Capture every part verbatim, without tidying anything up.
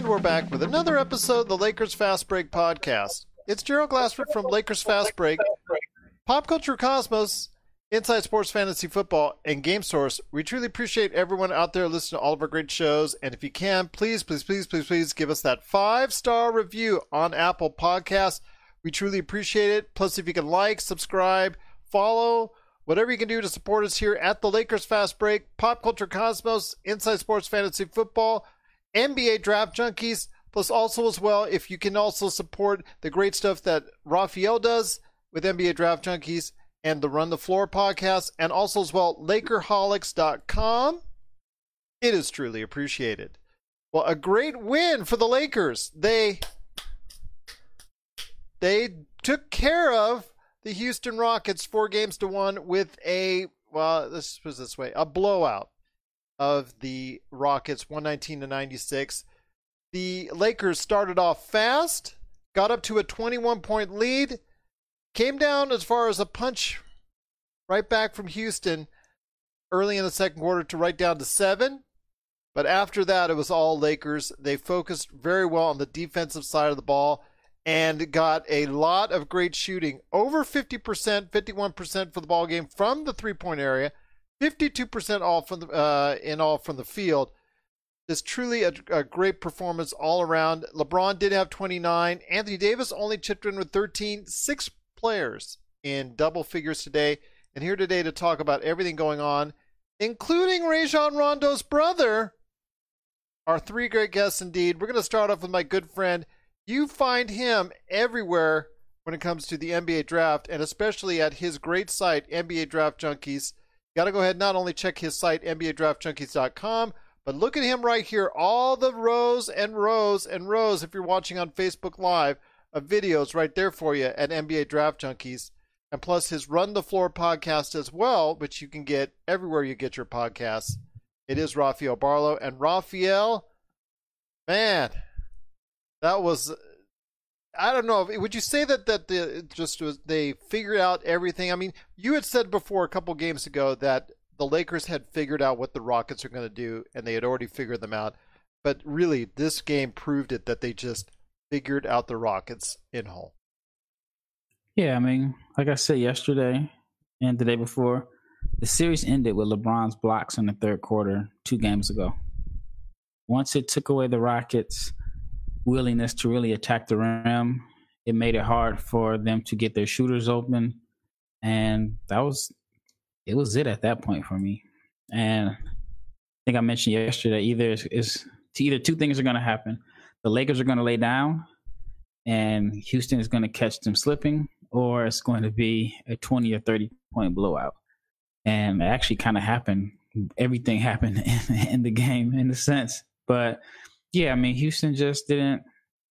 we're back with another episode of the Lakers Fast Break podcast. It's Gerald Glassford from Lakers Fast Break, Pop Culture Cosmos, Inside Sports Fantasy Football, and Game Source. We truly appreciate everyone out there listening to all of our great shows. And if you can, please, please, please, please, please give us that five-star review on Apple Podcasts. We truly appreciate it. Plus, if you can like, subscribe, follow, whatever you can do to support us here at the Lakers Fast Break, Pop Culture Cosmos, Inside Sports Fantasy Football, N B A Draft Junkies, plus also as well, if you can also support the great stuff that Raphael does with N B A Draft Junkies and the Run the Floor podcast, and also as well, Lakerholics dot com. It is truly appreciated. Well, a great win for the Lakers. They they took care of the Houston Rockets four games to one with a, well, this was this way, a blowout of the Rockets, one nineteen to ninety-six. The Lakers started off fast, got up to a twenty-one point lead, came down as far as a punch right back from Houston early in the second quarter to right down to seven. But after that, it was all Lakers. They focused very well on the defensive side of the ball and got a lot of great shooting. Over fifty percent, fifty-one percent for the ball game from the three-point area, fifty-two percent all from the, uh, in all from the field. It's truly a, a great performance all around. LeBron did have twenty-nine. Anthony Davis only chipped in with thirteen. Six players in double figures today. And here today to talk about everything going on, including Rajon Rondo's brother, are three great guests indeed. We're going to start off with my good friend. You find him everywhere when it comes to the N B A draft, and especially at his great site, N B A Draft Junkies. Got to go ahead and not only check his site, N B A Draft Junkies dot com, but look at him right here. All the rows and rows and rows, if you're watching on Facebook Live, of videos right there for you at N B A Draft Junkies. And plus his Run the Floor podcast as well, which you can get everywhere you get your podcasts. It is Raphael Barlow. And Raphael, man, that was, I don't know, would you say that that the, just was, they figured out everything? I mean, you had said before a couple games ago that the Lakers had figured out what the Rockets are going to do, and they had already figured them out. But really, this game proved it, that they just figured out the Rockets in whole. Yeah, I mean, like I said yesterday and the day before, the series ended with LeBron's blocks in the third quarter two games ago. Once it took away the Rockets' willingness to really attack the rim, it made it hard for them to get their shooters open. And that was, it was it at that point for me. And I think I mentioned yesterday, either is, is either two things are going to happen. The Lakers are going to lay down and Houston is going to catch them slipping, or it's going to be a twenty or thirty point blowout. And it actually kind of happened. Everything happened in, in the game in a sense. But yeah, I mean, Houston just didn't,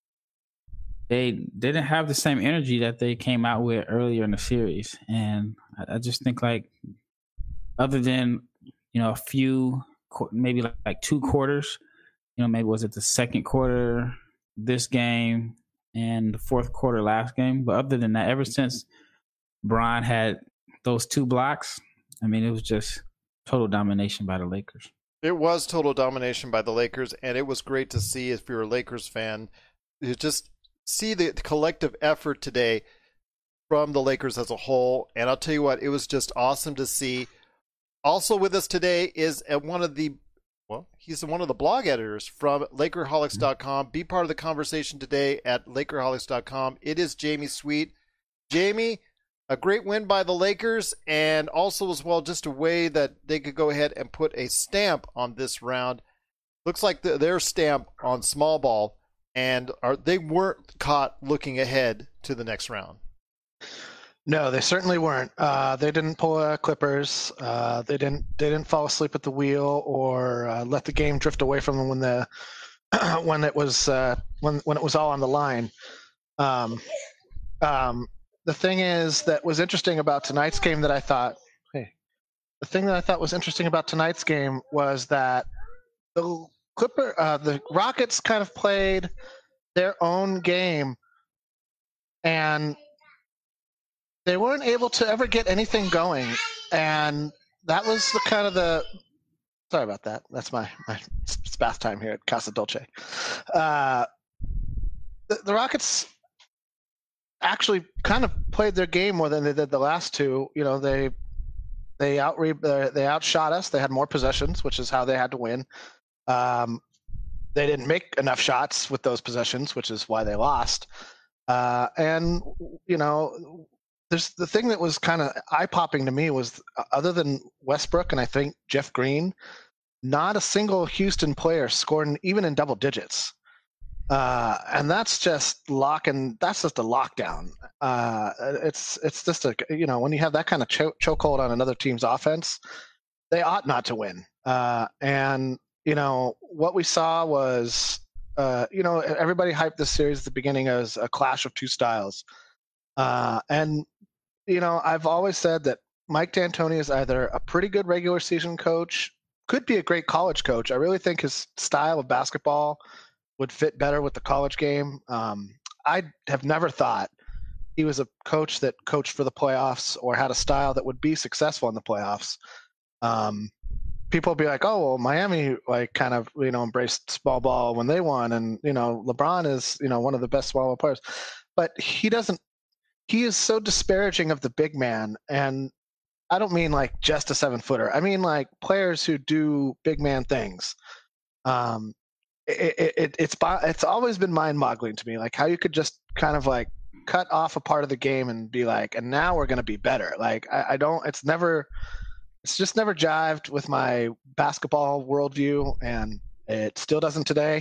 they didn't have the same energy that they came out with earlier in the series. And I, I just think, like, other than, you know, a few, maybe like, like two quarters, you know, maybe was it the second quarter this game and the fourth quarter last game. But other than that, ever since Bron had those two blocks, I mean, it was just total domination by the Lakers. It was total domination by the Lakers, and it was great to see, if you're a Lakers fan, you just see the collective effort today from the Lakers as a whole. And I'll tell you what, it was just awesome to see. Also with us today is one of the, well, he's one of the blog editors from Lakerholics dot com. Be part of the conversation today at Lakerholics dot com. It is Jamie Sweet. Jamie, a great win by the Lakers, and also as well just a way that they could go ahead and put a stamp on this round. Looks like the, their stamp on small ball, and are they weren't caught looking ahead to the next round. No, they certainly weren't. Uh, they didn't pull a Clippers. Uh, they didn't. They didn't fall asleep at the wheel or uh, let the game drift away from them when the when it was uh, when when it was all on the line. Um, um, the thing is that was interesting about tonight's game that I thought. Hey, the thing that I thought was interesting about tonight's game was that the Clipper, uh, the Rockets, kind of played their own game, and they weren't able to ever get anything going, and that was the kind of the Sorry about that. That's my, my it's bath time here at Casa Dolce. Uh, the, the Rockets actually kind of played their game more than they did the last two. You know, they they out uh, they outshot us. They had more possessions, which is how they had to win. Um, they didn't make enough shots with those possessions, which is why they lost. Uh, and you know, there's the thing that was kind of eye popping to me was, other than Westbrook and I think Jeff Green, not a single Houston player scored even in double digits. Uh, and that's just locking. That's just a lockdown. Uh, it's it's just a you know when you have that kind of cho- chokehold on another team's offense, they ought not to win. Uh, and you know what we saw was uh, you know everybody hyped this series at the beginning as a clash of two styles. Uh, and you know I've always said that Mike D'Antoni is either a pretty good regular season coach, could be a great college coach. I really think his style of basketball would fit better with the college game. Um, I have never thought he was a coach that coached for the playoffs or had a style that would be successful in the playoffs. Um, people will be like, oh, well, Miami like kind of, you know, embraced small ball when they won. And, you know, LeBron is, you know, one of the best small ball players. But he doesn't, he is so disparaging of the big man. And I don't mean like just a seven footer. I mean like players who do big man things. Um, It, it, it's it's always been mind-boggling to me, like how you could just kind of like cut off a part of the game and be like, and now we're going to be better. Like I, I don't, it's never, it's just never jived with my basketball worldview, and it still doesn't today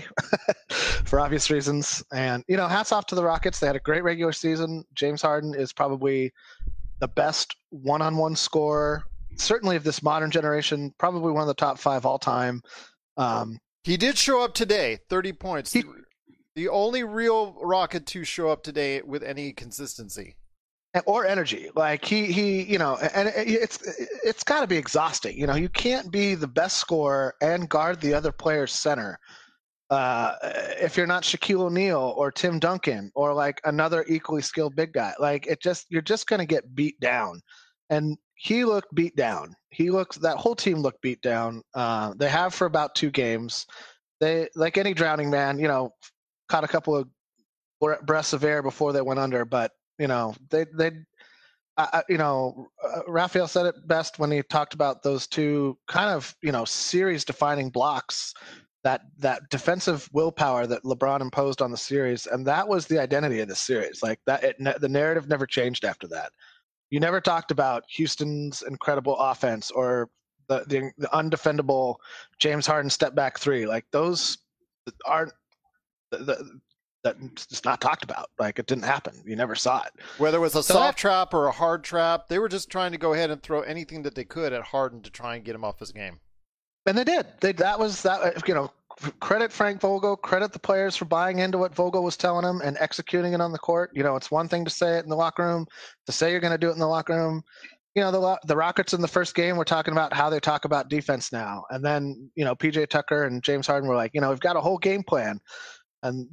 for obvious reasons. And you know, hats off to the Rockets. They had a great regular season. James Harden is probably the best one-on-one scorer, certainly of this modern generation, probably one of the top five all time. Um, He did show up today, thirty points. He, the only real Rocket to show up today with any consistency or energy. Like he, he, you know, and it's it's got to be exhausting. You know, you can't be the best scorer and guard the other player's center uh, if you're not Shaquille O'Neal or Tim Duncan or like another equally skilled big guy. Like it just, you're just going to get beat down. And he looked beat down. He looks, that whole team looked beat down. Uh, they have for about two games. They, like any drowning man, you know, caught a couple of breaths of air before they went under. But, you know, they, they, uh, you know, uh, Raphael said it best when he talked about those two kind of, you know, series defining blocks, that, that defensive willpower that LeBron imposed on the series. And that was the identity of the series. Like that, it, the narrative never changed after that. You never talked about Houston's incredible offense or the, the, the undefendable James Harden step back three. Like those aren't the, the, that's not talked about. Like it didn't happen. You never saw it. Whether it was a so soft that, trap or a hard trap, they were just trying to go ahead and throw anything that they could at Harden to try and get him off his game. And they did. They, that was that. You know, credit Frank Vogel, credit the players for buying into what Vogel was telling them and executing it on the court. You know, it's one thing to say it in the locker room, to say you're going to do it in the locker room. You know, the the Rockets in the first game were talking about how they talk about defense now. And then, you know, P J Tucker and James Harden were like, you know, we've got a whole game plan. And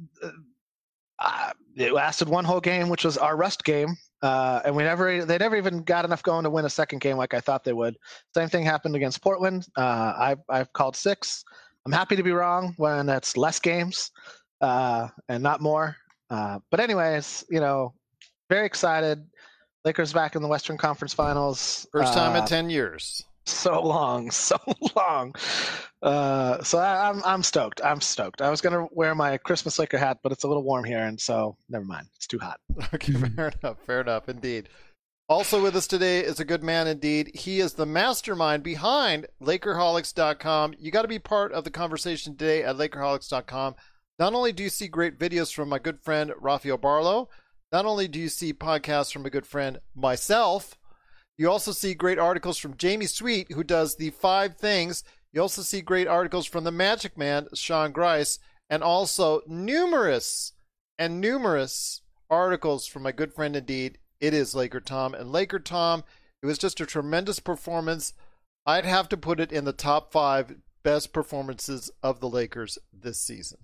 uh, it lasted one whole game, which was our rust game. Uh, and we never, they never even got enough going to win a second game like I thought they would. Same thing happened against Portland. Uh, I've, I've called six. I'm happy to be wrong when it's less games uh, and not more. Uh, but anyways, you know, very excited. Lakers back in the Western Conference Finals. First time uh, in ten years. So long, so long. Uh, so I, I'm I'm stoked. I'm stoked. I was gonna wear my Christmas Laker hat, but it's a little warm here, and so never mind. It's too hot. Okay, fair enough. Fair enough, indeed. Also with us today is a good man indeed. He is the mastermind behind Lakerholics dot com. You got to be part of the conversation today at Lakerholics dot com. Not only do you see great videos from my good friend Rafael Barlow, not only do you see podcasts from a good friend myself, you also see great articles from Jamie Sweet, who does the five things. You also see great articles from the Magic Man, Sean Grice, and also numerous and numerous articles from my good friend indeed. It is Laker Tom. And Laker Tom, it was just a tremendous performance. I'd have to put it in the top five best performances of the Lakers this season.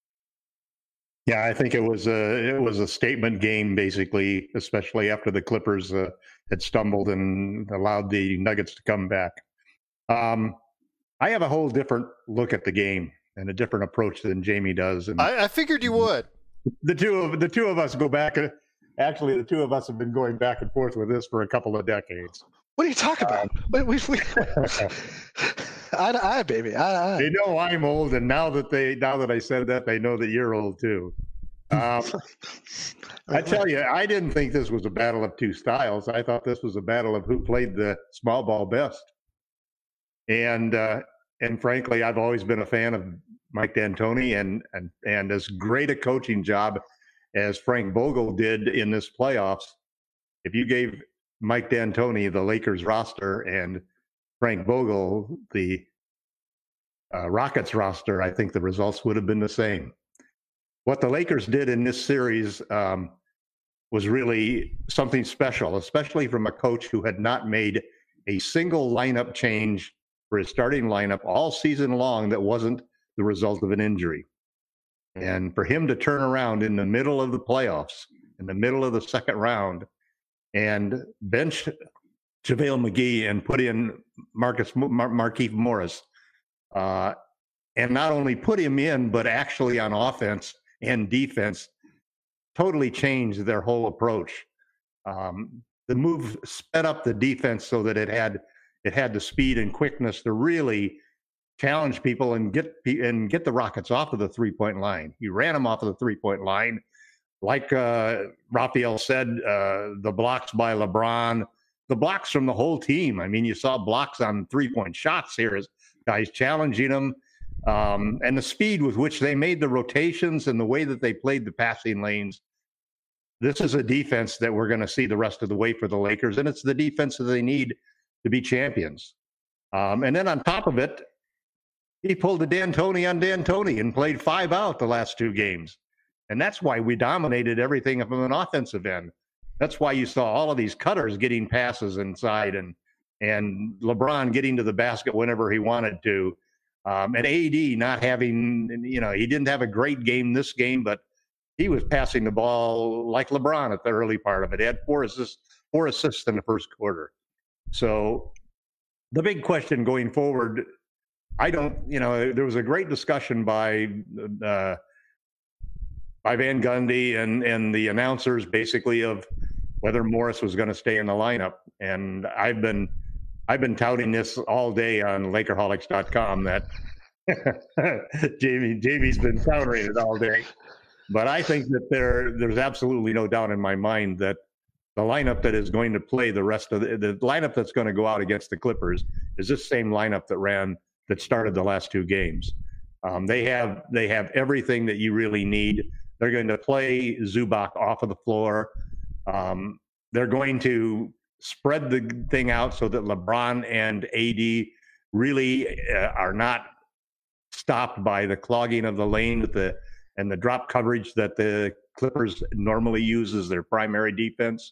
Yeah, I think it was a it was a statement game, basically, especially after the Clippers uh, had stumbled and allowed the Nuggets to come back. Um, I have a whole different look at the game and a different approach than Jamie does. And I, I figured you would. The two of the two of us go back. Actually, the two of us have been going back and forth with this for a couple of decades. What are you talking about? We, we, we, eye to eye, baby. Eye to eye. They know I'm old, and now that they now that I said that, they know that you're old too. Um, I tell you, I didn't think this was a battle of two styles. I thought this was a battle of who played the small ball best. And uh, and frankly, I've always been a fan of Mike D'Antoni, and and and as great a coaching job as Frank Vogel did in this playoffs. If you gave Mike D'Antoni the Lakers roster and Frank Vogel the uh, Rockets roster, I think the results would have been the same. What the Lakers did in this series um, was really something special, especially from a coach who had not made a single lineup change for his starting lineup all season long that wasn't the result of an injury. And for him to turn around in the middle of the playoffs, in the middle of the second round, and bench JaVale McGee and put in Marcus Mar- Markieff Morris, uh, and not only put him in, but actually on offense and defense, totally changed their whole approach. Um, the move sped up the defense so that it had it had the speed and quickness to really challenge people and get and get the Rockets off of the three-point line. He ran them off of the three-point line. Like uh, Raphael said, uh, the blocks by LeBron, the blocks from the whole team. I mean, you saw blocks on three-point shots here as guys challenging them. Um, and the speed with which they made the rotations and the way that they played the passing lanes. This is a defense that we're going to see the rest of the way for the Lakers, and it's the defense that they need to be champions. Um, and then on top of it, he pulled a D'Antoni on D'Antoni and played five out the last two games. And that's why we dominated everything from an offensive end. That's why you saw all of these cutters getting passes inside and and LeBron getting to the basket whenever he wanted to. Um, and A D not having, you know, he didn't have a great game this game, but he was passing the ball like LeBron at the early part of it. He had four assists, four assists in the first quarter. So the big question going forward, I don't, you know, there was a great discussion by uh, by Van Gundy and, and the announcers basically of whether Morris was going to stay in the lineup. And I've been I've been touting this all day on Lakerholics dot com that Jamie Jamie's been countering it all day. But I think that there there's absolutely no doubt in my mind that the lineup that is going to play the rest of the, the lineup that's going to go out against the Clippers is this same lineup that ran that started the last two games. Um, they have they have everything that you really need. They're going to play Zubac off of the floor. Um, they're going to spread the thing out so that LeBron and A D really uh, are not stopped by the clogging of the lane with the and the drop coverage that the Clippers normally use as their primary defense.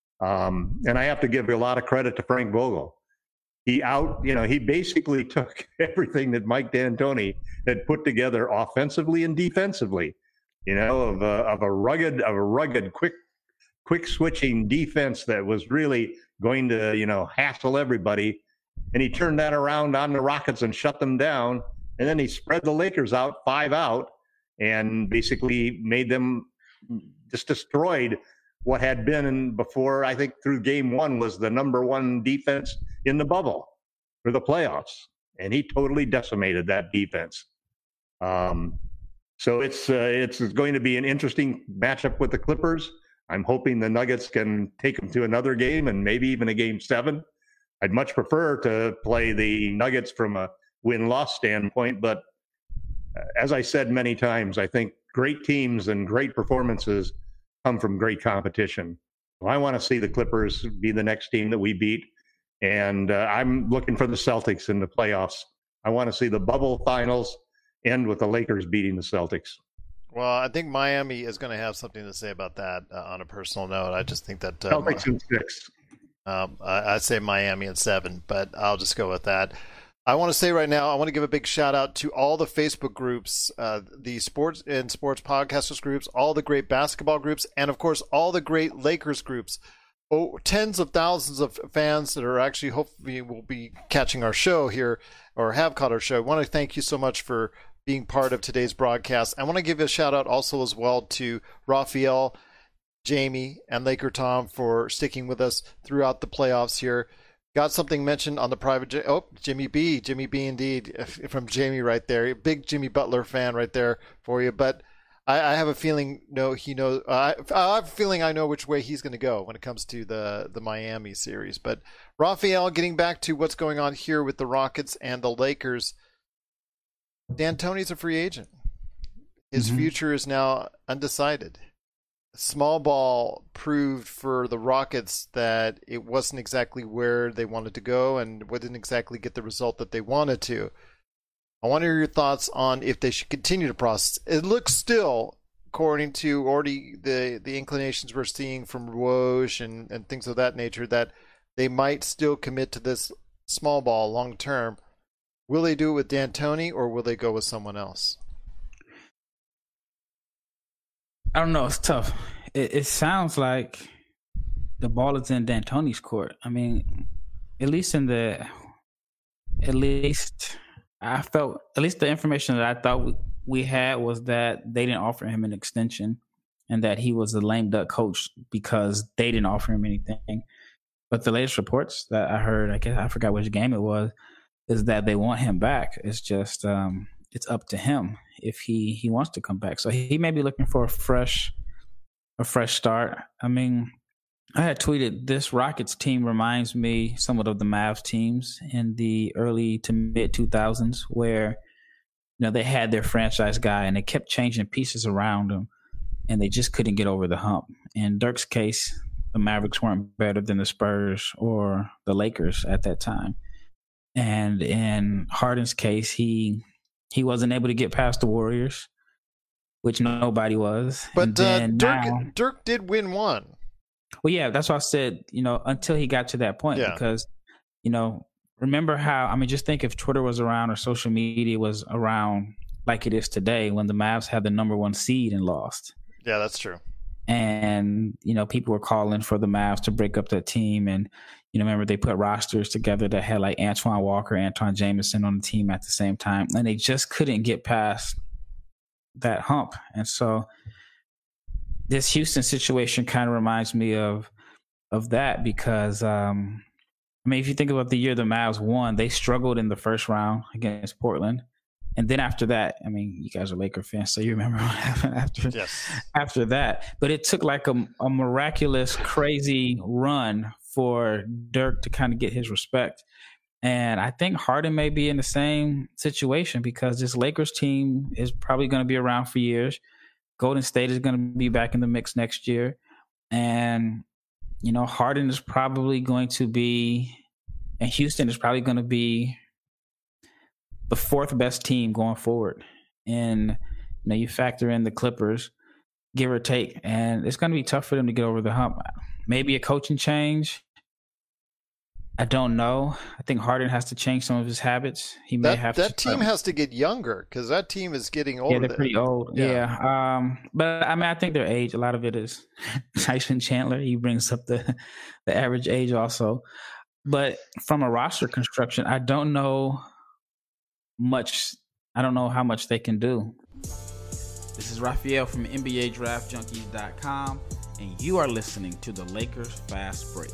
Um, and I have to give a lot of credit to Frank Vogel. He out, you know, he basically took everything that Mike D'Antoni had put together offensively and defensively, you know, of a, of a rugged, of a rugged, quick, quick switching defense that was really going to, you know, hassle everybody. And he turned that around on the Rockets and shut them down. And then he spread the Lakers out, five out, and basically made them just destroyed what had been before, I think through game one, was the number one defense in the bubble for the playoffs. And he totally decimated that defense. Um, so it's, uh, it's going to be an interesting matchup with the Clippers. I'm hoping the Nuggets can take them to another game and maybe even a game seven. I'd much prefer to play the Nuggets from a win-loss standpoint, but as I said many times, I think great teams and great performances come from great competition. So I want to see the Clippers be the next team that we beat. And uh, I'm looking for the Celtics in the playoffs. I want to see the bubble finals end with the Lakers beating the Celtics. Well, I think Miami is going to have something to say about that uh, on a personal note. I just think that... Uh, Celtics in six. Um, I, I'd say Miami in seven, but I'll just go with that. I want to say right now, I want to give a big shout out to all the Facebook groups, uh, the sports and sports podcasters groups, all the great basketball groups, and of course, all the great Lakers groups. oh, tens of thousands of fans that are actually hopefully will be catching our show here or have caught our show. I want to thank you so much for being part of today's broadcast. I want to give a shout out also as well to Raphael, Jamie, and Laker Tom for sticking with us throughout the playoffs here. Got something mentioned on the private. Oh, Jimmy B. Jimmy B indeed, from Jamie right there. Big Jimmy Butler fan right there for you. But I, I have a feeling no, he knows. Uh, I have a feeling I know which way he's going to go when it comes to the, the Miami series. But Raphael, getting back to what's going on here with the Rockets and the Lakers, D'Antoni's a free agent. His mm-hmm. future is now undecided. Small ball proved for the Rockets that it wasn't exactly where they wanted to go and didn't exactly get the result that they wanted to. I want to hear your thoughts on if they should continue to process. It looks still, according to already the, the inclinations we're seeing from Woj and, and things of that nature, that they might still commit to this small ball long term. Will they do it with D'Antoni or will they go with someone else? I don't know. It's tough. It, it sounds like the ball is in D'Antoni's court. I mean, at least in the, at least I felt, at least the information that I thought we, we had was that they didn't offer him an extension and that he was a lame duck coach because they didn't offer him anything. But the latest reports that I heard, I guess I forgot which game it was, is that they want him back. It's just, um, it's up to him if he, he wants to come back. So he, he may be looking for a fresh, a fresh start. I mean, I had tweeted this Rockets team reminds me somewhat of the Mavs teams in the early to mid two thousands where, you know, they had their franchise guy and they kept changing pieces around him and they just couldn't get over the hump. In Dirk's case, the Mavericks weren't better than the Spurs or the Lakers at that time. And in Harden's case, he he wasn't able to get past the Warriors, which nobody was. But uh, Dirk now, Dirk did win one. Well, yeah, that's why I said, you know, until he got to that point, yeah. Because, you know, remember how, I mean, just think if Twitter was around or social media was around like it is today when the Mavs had the number one seed and lost. Yeah, that's true. And, you know, people were calling for the Mavs to break up that team. And, you know, remember they put rosters together that had like Antoine Walker, Antoine Jameson on the team at the same time. And they just couldn't get past that hump. And so this Houston situation kind of reminds me of of that because, um, I mean, if you think about the year the Mavs won, they struggled in the first round against Portland. And then after that, I mean, you guys are Laker fans, so you remember what happened after, yes. after that. But it took like a, a miraculous, crazy run for Dirk to kind of get his respect. And I think Harden may be in the same situation because this Lakers team is probably going to be around for years. Golden State is going to be back in the mix next year. And, you know, Harden is probably going to be, and Houston is probably going to be the fourth best team going forward. And, you know, you factor in the Clippers, give or take, and it's going to be tough for them to get over the hump. Maybe a coaching change. I don't know. I think Harden has to change some of his habits. He may that, have that to. That team has to get younger because that team is getting older. Yeah, they're pretty old. Yeah. yeah. Um, but I mean, I think their age, a lot of it is Tyson Chandler. He brings up the, the average age also. But from a roster construction, I don't know much. I don't know how much they can do. This is Raphael from N B A Draft Junkies dot com, and you are listening to the Lakers Fast Break.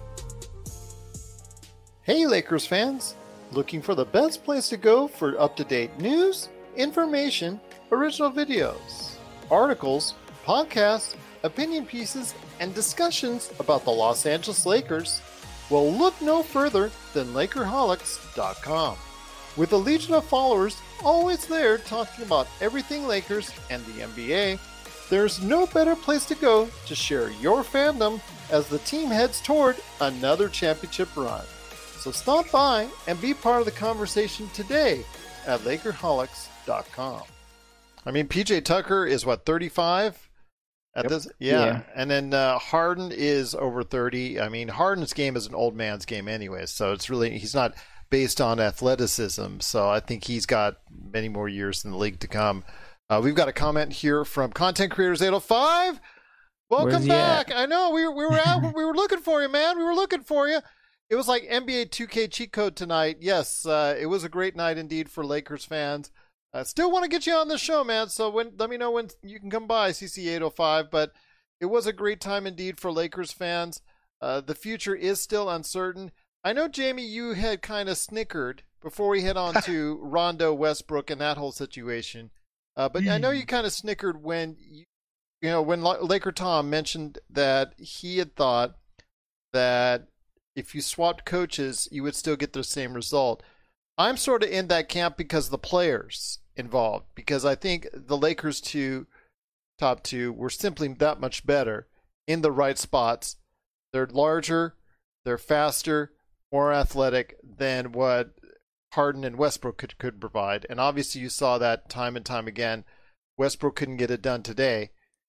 Hey Lakers fans, looking for the best place to go for up-to-date news, information, original videos, articles, podcasts, opinion pieces, and discussions about the Los Angeles Lakers? Well, look no further than Lakerholics dot com. With a legion of followers always there talking about everything Lakers and the N B A, there's no better place to go to share your fandom as the team heads toward another championship run. So stop by and be part of the conversation today at Lakerholics dot com. I mean, P J Tucker is what, thirty-five? At yep. this, yeah. yeah. And then uh, Harden is over thirty. I mean, Harden's game is an old man's game anyway, so it's really, he's not based on athleticism. So I think he's got many more years in the league to come. Uh, we've got a comment here from Content Creators eight oh five. Welcome back. I know we we were out. We were looking for you, man. We were looking for you. It was like N B A two K cheat code tonight. Yes, uh, it was a great night indeed for Lakers fans. I uh, still want to get you on the show, man. So when let me know when you can come by, C C eight oh five. But it was a great time indeed for Lakers fans. Uh, the future is still uncertain. I know, Jamie, you had kind of snickered before we head on to Rondo, Westbrook, and that whole situation. Uh, but mm. I know you kind of snickered when you, you know, when Laker Tom mentioned that he had thought that if you swapped coaches, you would still get the same result. I'm sort of in that camp because of the players involved, because I think the Lakers two, top two, were simply that much better in the right spots. They're larger, they're faster, more athletic than what Harden and Westbrook could, could provide. And obviously you saw that time and time again. Westbrook couldn't get it done today.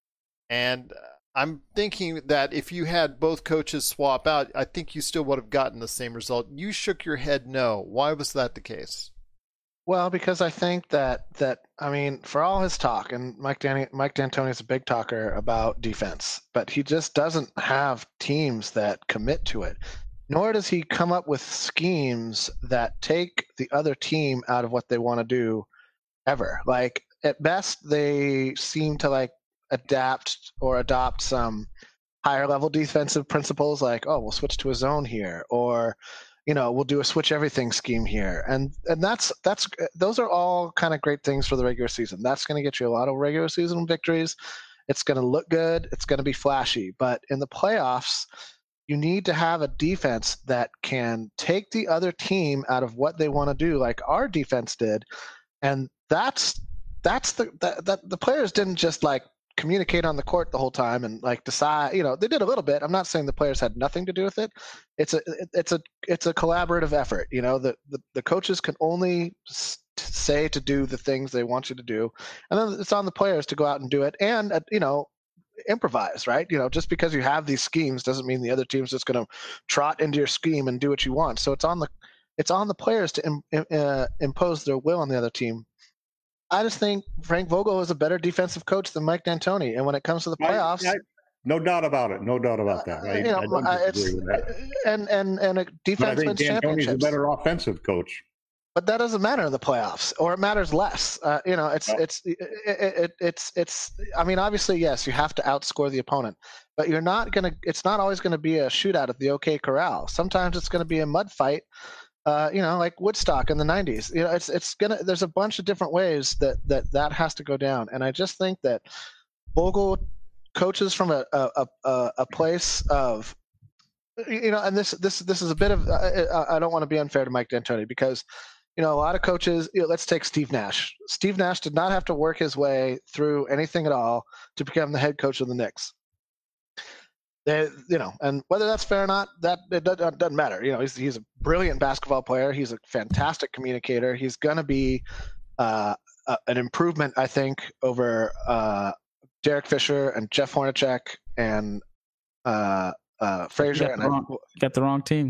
And I'm thinking that if you had both coaches swap out, I think you still would have gotten the same result. You shook your head no. Why was that the case? Well, because I think that, that I mean, for all his talk, and Mike Dan- Mike D'Antoni is a big talker about defense, but he just doesn't have teams that commit to it. Nor does he come up with schemes that take the other team out of what they want to do ever. Like, at best, they seem to, like, adapt or adopt some higher level defensive principles, like, oh, we'll switch to a zone here, or, you know, we'll do a switch everything scheme here. And and that's that's those are all kind of great things for the regular season. That's going to get you a lot of regular season victories. It's going to look good. It's going to be flashy. But in the playoffs, you need to have a defense that can take the other team out of what they want to do, like our defense did. And that's that's the that, that the players didn't just like communicate on the court the whole time and like decide, you know, they did a little bit. I'm not saying the players had nothing to do with it. It's a it's a it's a collaborative effort. You know, the the, the coaches can only say to do the things they want you to do, and then it's on the players to go out and do it. And uh, you know, improvise, right? You know, just because you have these schemes doesn't mean the other team's just going to trot into your scheme and do what you want. So it's on the it's on the players to im, uh, impose their will on the other team. I just think Frank Vogel is a better defensive coach than Mike D'Antoni, and when it comes to the playoffs, I, I, no doubt about it, no doubt about that. I, you know, I don't disagree with that. And and and a defense wins championships. D'Antoni's a better offensive coach. But that doesn't matter in the playoffs, or it matters less. Uh, you know, it's, no. it's it, it, it's it's I mean, obviously, yes, you have to outscore the opponent, but you're not gonna. It's not always going to be a shootout at the OK Corral. Sometimes it's going to be a mud fight. Uh, you know, like Woodstock in the nineties. You know, it's it's gonna. There's a bunch of different ways that that that has to go down, and I just think that Vogel coaches from a a a, a place of, you know, and this this this is a bit of. I, I don't want to be unfair to Mike D'Antoni because. You know, a lot of coaches, you know, let's take Steve Nash. Steve Nash did not have to work his way through anything at all to become the head coach of the Knicks. They, you know, and whether that's fair or not, that it doesn't matter. You know, he's he's a brilliant basketball player. He's a fantastic communicator. He's going to be uh, uh, an improvement, I think, over uh, Derek Fisher and Jeff Hornacek and uh, uh, Frazier. Got the, wrong, I, got the wrong team.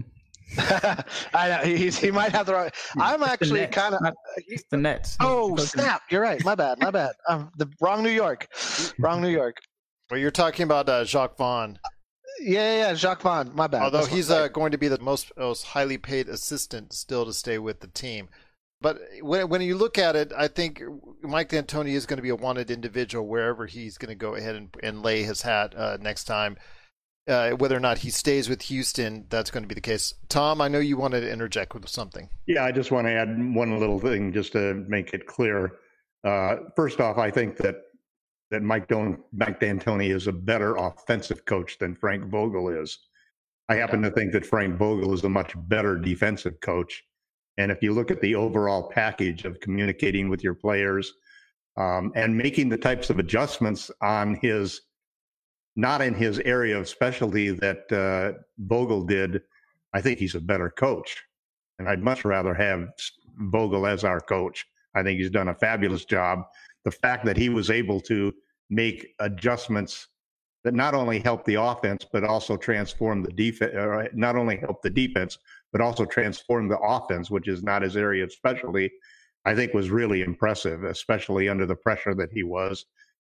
I know he's he might have the right. I'm actually kind of it's the Nets. Oh snap! You're right. My bad. My bad. I'm the wrong New York. Wrong New York. Well, you're talking about uh, Jacques Vaughn. Yeah, yeah, Jacques Vaughn. My bad. Although That's he's uh, going to be the most most highly paid assistant still to stay with the team. But when when you look at it, I think Mike D'Antoni is going to be a wanted individual wherever he's going to go ahead and, and lay his hat uh, next time. Uh, whether or not he stays with Houston, that's going to be the case. Tom, I know you wanted to interject with something. Yeah, I just want to add one little thing just to make it clear. Uh, first off, I think that that Mike, Don, Mike D'Antoni is a better offensive coach than Frank Vogel is. I happen yeah. to think that Frank Vogel is a much better defensive coach. And if you look at the overall package of communicating with your players um, and making the types of adjustments on his not in his area of specialty that uh, Vogel did, I think he's a better coach. And I'd much rather have Vogel as our coach. I think he's done a fabulous job. The fact that he was able to make adjustments that not only help the offense, but also transform the defense, or not only help the defense, but also transform the offense, which is not his area of specialty, I think was really impressive, especially under the pressure that he was.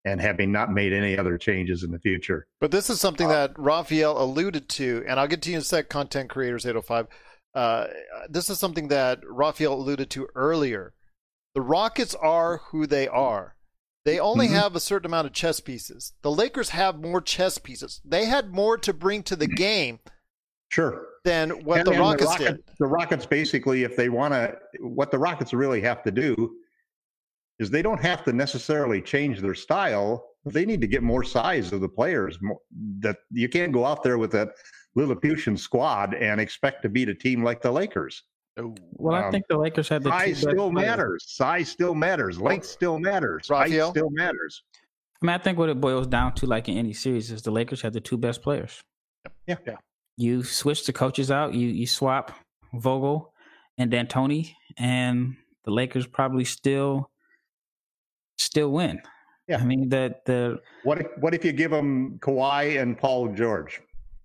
and having not made any other changes in the future. But this is something that Raphael alluded to, and I'll get to you in a sec, content creators eight oh five. Uh, this is something that Raphael alluded to earlier. The Rockets are who they are. They only mm-hmm. have a certain amount of chess pieces. The Lakers have more chess pieces. They had more to bring to the game. Sure. Than what and, the and Rockets the Rockets did. The Rockets basically, if they want to, what the Rockets really have to do is they don't have to necessarily change their style. They need to get more size of the players. More, that you can't go out there with that Lilliputian squad and expect to beat a team like the Lakers. Well, um, I think the Lakers had the size still matters. Size still matters. Length still matters. Raphael? Height still matters. I mean, I think what it boils down to, like in any series, is the Lakers had the two best players. Yeah, yeah. You switch the coaches out. You you swap Vogel and D'Antoni, and the Lakers probably still still win. Yeah, I mean that the what if what if you give them Kawhi and Paul George?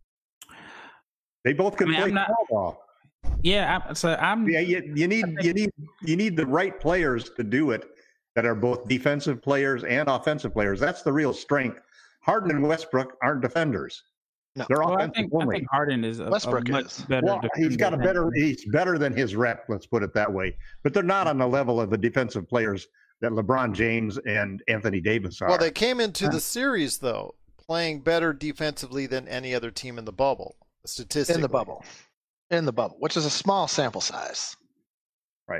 They both can I mean, play not, ball. Yeah, I, so I'm. Yeah, you, you need you need you need the right players to do it that are both defensive players and offensive players. That's the real strength. Harden and Westbrook aren't defenders. No. They're well, offensive I think, only. I think Harden is a, Westbrook a much is. better. Well, he's got a better. He's better than his rep. Let's put it that way. But they're not on the level of the defensive players that LeBron James and Anthony Davis are. Well, they came into yeah. the series though playing better defensively than any other team in the bubble. Statistically, in the bubble, in the bubble, which is a small sample size. Right.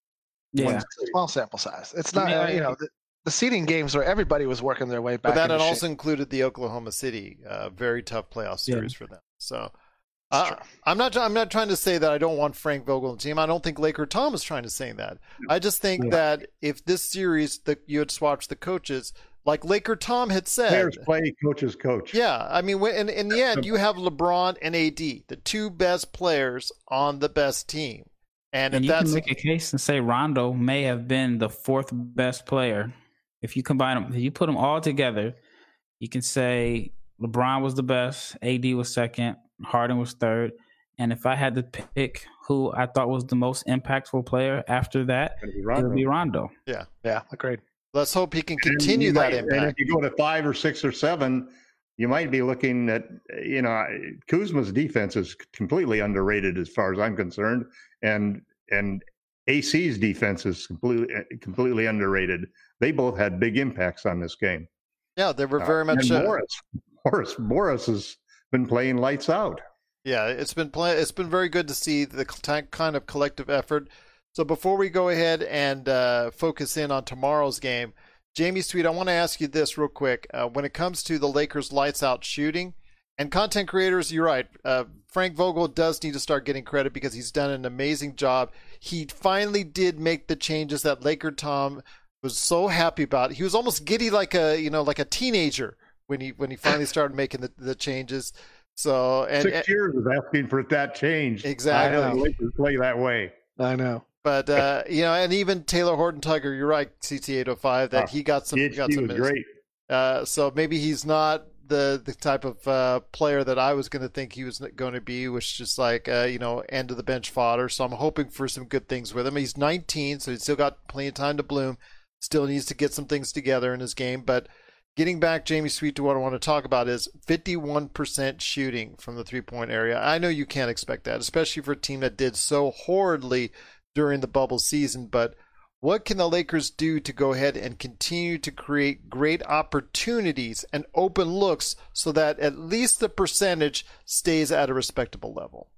Yeah. It's a small sample size. It's not. Yeah, uh, you know. The, The seeding games where everybody was working their way back. But that had also shape. included the Oklahoma City, uh, very tough playoff series yeah. for them. So uh, I'm not. I'm not trying to say that I don't want Frank Vogel and team. I don't think Laker Tom is trying to say that. No. I just think yeah. that if this series that you had swapped the coaches, like Laker Tom had said, players play, coaches coach. Yeah, I mean, in in the end, you have LeBron and A D, the two best players on the best team, and, and if you that's can make a case and say Rondo may have been the fourth best player. If you combine them, if you put them all together, you can say LeBron was the best, A D was second, Harden was third. And if I had to pick who I thought was the most impactful player after that, it would be Rondo. Yeah. Yeah, agreed. Let's hope he can continue that might, impact. And if you go to five or six or seven, you might be looking at, you know, Kuzma's defense is completely underrated as far as I'm concerned. And and A C's defense is completely completely underrated. They both had big impacts on this game. Yeah, they were very uh, much. And Morris, uh, Morris, Morris has been playing lights out. Yeah, it's been play, It's been very good to see the kind of collective effort. So before we go ahead and uh, focus in on tomorrow's game, Jamie Sweet, I want to ask you this real quick. Uh, when it comes to the Lakers' lights out shooting, and content creators, you're right. Uh, Frank Vogel does need to start getting credit because he's done an amazing job. He finally did make the changes that Laker Tom was so happy about. He was almost giddy like a, you know, like a teenager when he when he finally started making the, the changes. So and six and, years of asking for that change. Exactly. I know. Lakers play that way. I know. But uh, you know, and even Taylor Horton Tucker, you're right, C T eight oh five, that oh, he got some. He, got he some was minutes. Great. Uh, so maybe he's not the the type of uh, player that I was going to think he was going to be, which is just like uh, you know, end of the bench fodder. So I'm hoping for some good things with him. He's nineteen, so he's still got plenty of time to bloom. Still needs to get some things together in his game. But getting back, Jamie Sweet, to what I want to talk about is fifty-one percent shooting from the three-point area. I know you can't expect that, especially for a team that did so horridly during the bubble season. But what can the Lakers do to go ahead and continue to create great opportunities and open looks so that at least the percentage stays at a respectable level?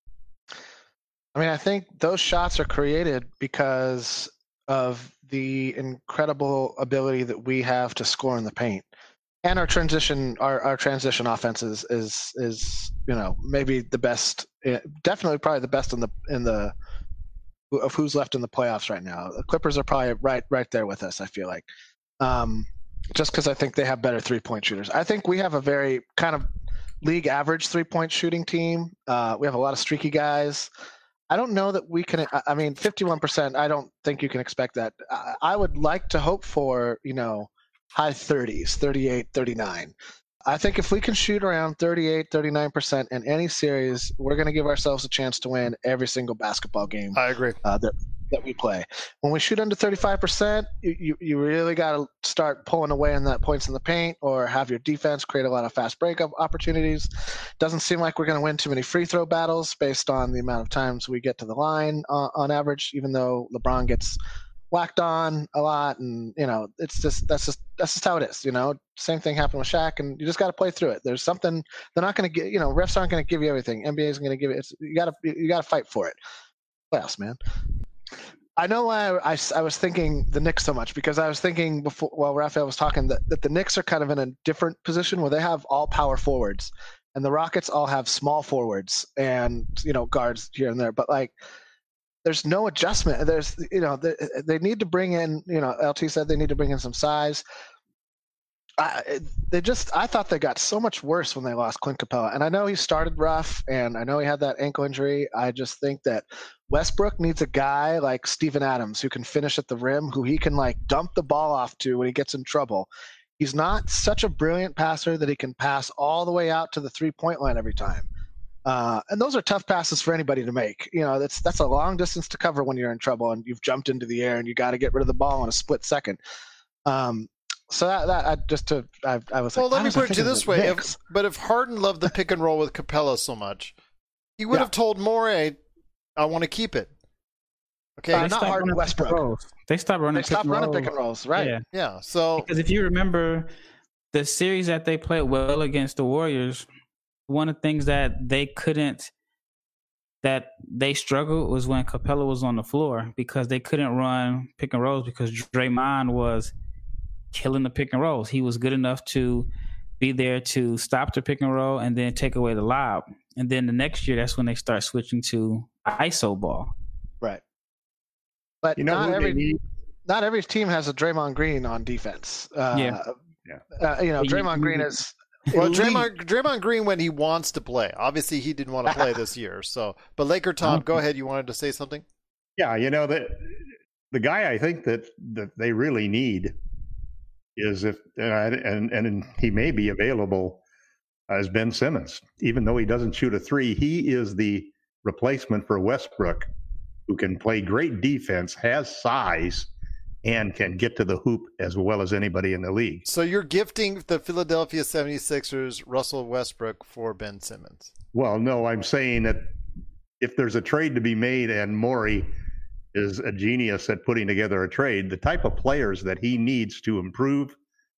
I mean, I think those shots are created because of the incredible ability that we have to score in the paint, and our transition, our, our transition offense is, is is you know maybe the best, definitely probably the best in the in the of who's left in the playoffs right now. The Clippers are probably right right there with us. I feel like, um, just because I think they have better three point shooters. I think we have a very kind of league average three point shooting team. Uh, we have a lot of streaky guys. I don't know that we can, I mean, fifty-one percent, I don't think you can expect that. I would like to hope for, you know, high thirties, thirty-eight, thirty-nine. I think if we can shoot around thirty-eight, thirty-nine percent in any series, we're going to give ourselves a chance to win every single basketball game. I agree. Uh, that, that we play. When we shoot under thirty-five percent, you, you, you really got to start pulling away on that points in the paint or have your defense create a lot of fast break opportunities. Doesn't seem like we're going to win too many free throw battles based on the amount of times we get to the line uh, on average, even though LeBron gets whacked on a lot. And, you know, it's just, that's just, that's just how it is. You know, same thing happened with Shaq, and you just got to play through it. There's something they're not going to get, you know, refs aren't going to give you everything. N B A isn't going to give it. It's, you got to, you got to fight for it. Playoffs, man. I know why I, I, I was thinking the Knicks so much, because I was thinking before, while Raphael was talking, that, that the Knicks are kind of in a different position where they have all power forwards and the Rockets all have small forwards and, you know, guards here and there. But like, there's no adjustment. There's, you know, they, they need to bring in, you know, L T said they need to bring in some size. I, they just, I thought they got so much worse when they lost Clint Capella. And I know he started rough and I know he had that ankle injury. I just think that Westbrook needs a guy like Steven Adams who can finish at the rim, who he can like dump the ball off to when he gets in trouble. He's not such a brilliant passer that he can pass all the way out to the three-point line every time. Uh, and those are tough passes for anybody to make. You know, that's that's a long distance to cover when you're in trouble and you've jumped into the air and you got to get rid of the ball in a split second. Um, so that, that I just to I, I was well, like, let me put it to this way: if, but if Harden loved the pick and roll with Capella so much, he would yeah. have told Morey, "I want to keep it." Okay, uh, not Harden, Westbrook. They stopped running. They pick stopped and running rolls. pick and rolls, right? Yeah, yeah. So because if you remember the series that they played well against the Warriors, one of the things that they couldn't. that they struggled was when Capella was on the floor, because they couldn't run pick and rolls because Draymond was killing the pick and rolls. He was good enough to be there to stop the pick and roll and then take away the lob. And then the next year, that's when they start switching to I S O ball. Right. But you know not every not every team has a Draymond Green on defense. Uh, yeah. yeah. Uh, you know, Draymond Green is. Well, Draymond, Draymond Green when he wants to play. Obviously, he didn't want to play this year. So, but Laker Tom, go ahead. You wanted to say something? Yeah, you know the the guy I think that that they really need is if uh, and and he may be available as Ben Simmons, even though he doesn't shoot a three. He is the replacement for Westbrook, who can play great defense, has size, and can get to the hoop as well as anybody in the league. So you're gifting the Philadelphia seventy-sixers Russell Westbrook for Ben Simmons? Well, no, I'm saying that if there's a trade to be made and Morey is a genius at putting together a trade, the type of players that he needs to improve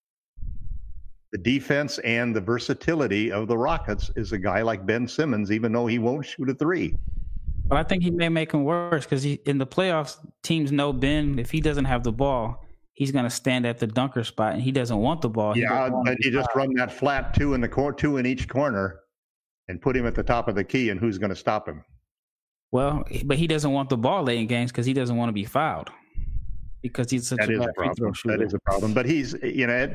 the defense and the versatility of the Rockets is a guy like Ben Simmons, even though he won't shoot a three. But I think he may make him worse because in the playoffs, teams know Ben, if he doesn't have the ball, he's going to stand at the dunker spot, and he doesn't want the ball. Yeah, and you just run that flat two in the cor- two in each corner and put him at the top of the key, and who's going to stop him? Well, but he doesn't want the ball late in games because he doesn't want to be fouled because he's such that a is bad a problem. free throw shooter. That is a problem. But he's, you know,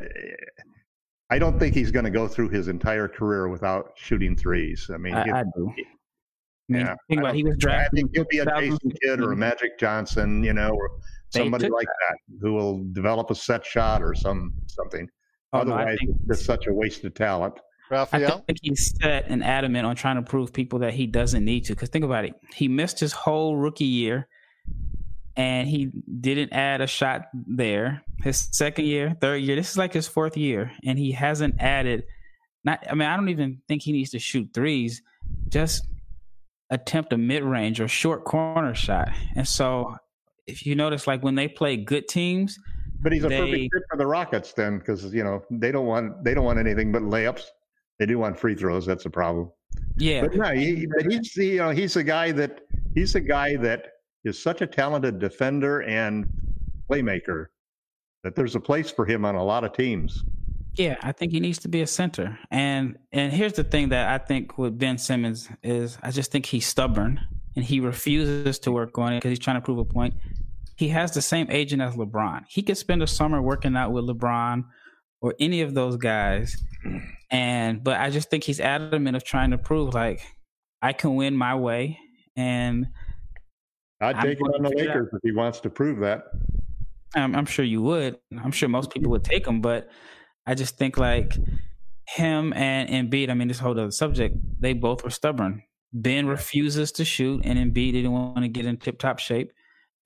I don't think he's going to go through his entire career without shooting threes. I mean, I, he, I do. I mean, yeah, think about, he was drafted. I think he'll be a Jason Kidd or a Magic Johnson, you know, or somebody like that. that who will develop a set shot or some something. Oh, Otherwise, no, it's such a wasted talent. Raphael? I think he's set and adamant on trying to prove people that he doesn't need to. Because think about it. He missed his whole rookie year, and he didn't add a shot there. His second year, third year, this is like his fourth year, and he hasn't added. Not, I mean, I don't even think he needs to shoot threes. Just attempt a mid-range or short corner shot. And so if you notice, like when they play good teams, but he's a they, perfect fit for the Rockets then, because you know they don't want they don't want anything but layups. They do want free throws. That's a problem. Yeah, but no, he, but he's you know he's a guy that he's a guy that is such a talented defender and playmaker that there's a place for him on a lot of teams. Yeah, I think he needs to be a center. And and here's the thing that I think with Ben Simmons is I just think he's stubborn and he refuses to work on it because he's trying to prove a point. He has the same agent as LeBron. He could spend a summer working out with LeBron or any of those guys. And but I just think he's adamant of trying to prove like I can win my way. And I'd take it on the Lakers if he wants to prove that. I'm, I'm sure you would. I'm sure most people would take him, but I just think like him and Embiid, I mean, this whole other subject, they both were stubborn. Ben refuses to shoot, and Embiid didn't want to get in tip-top shape.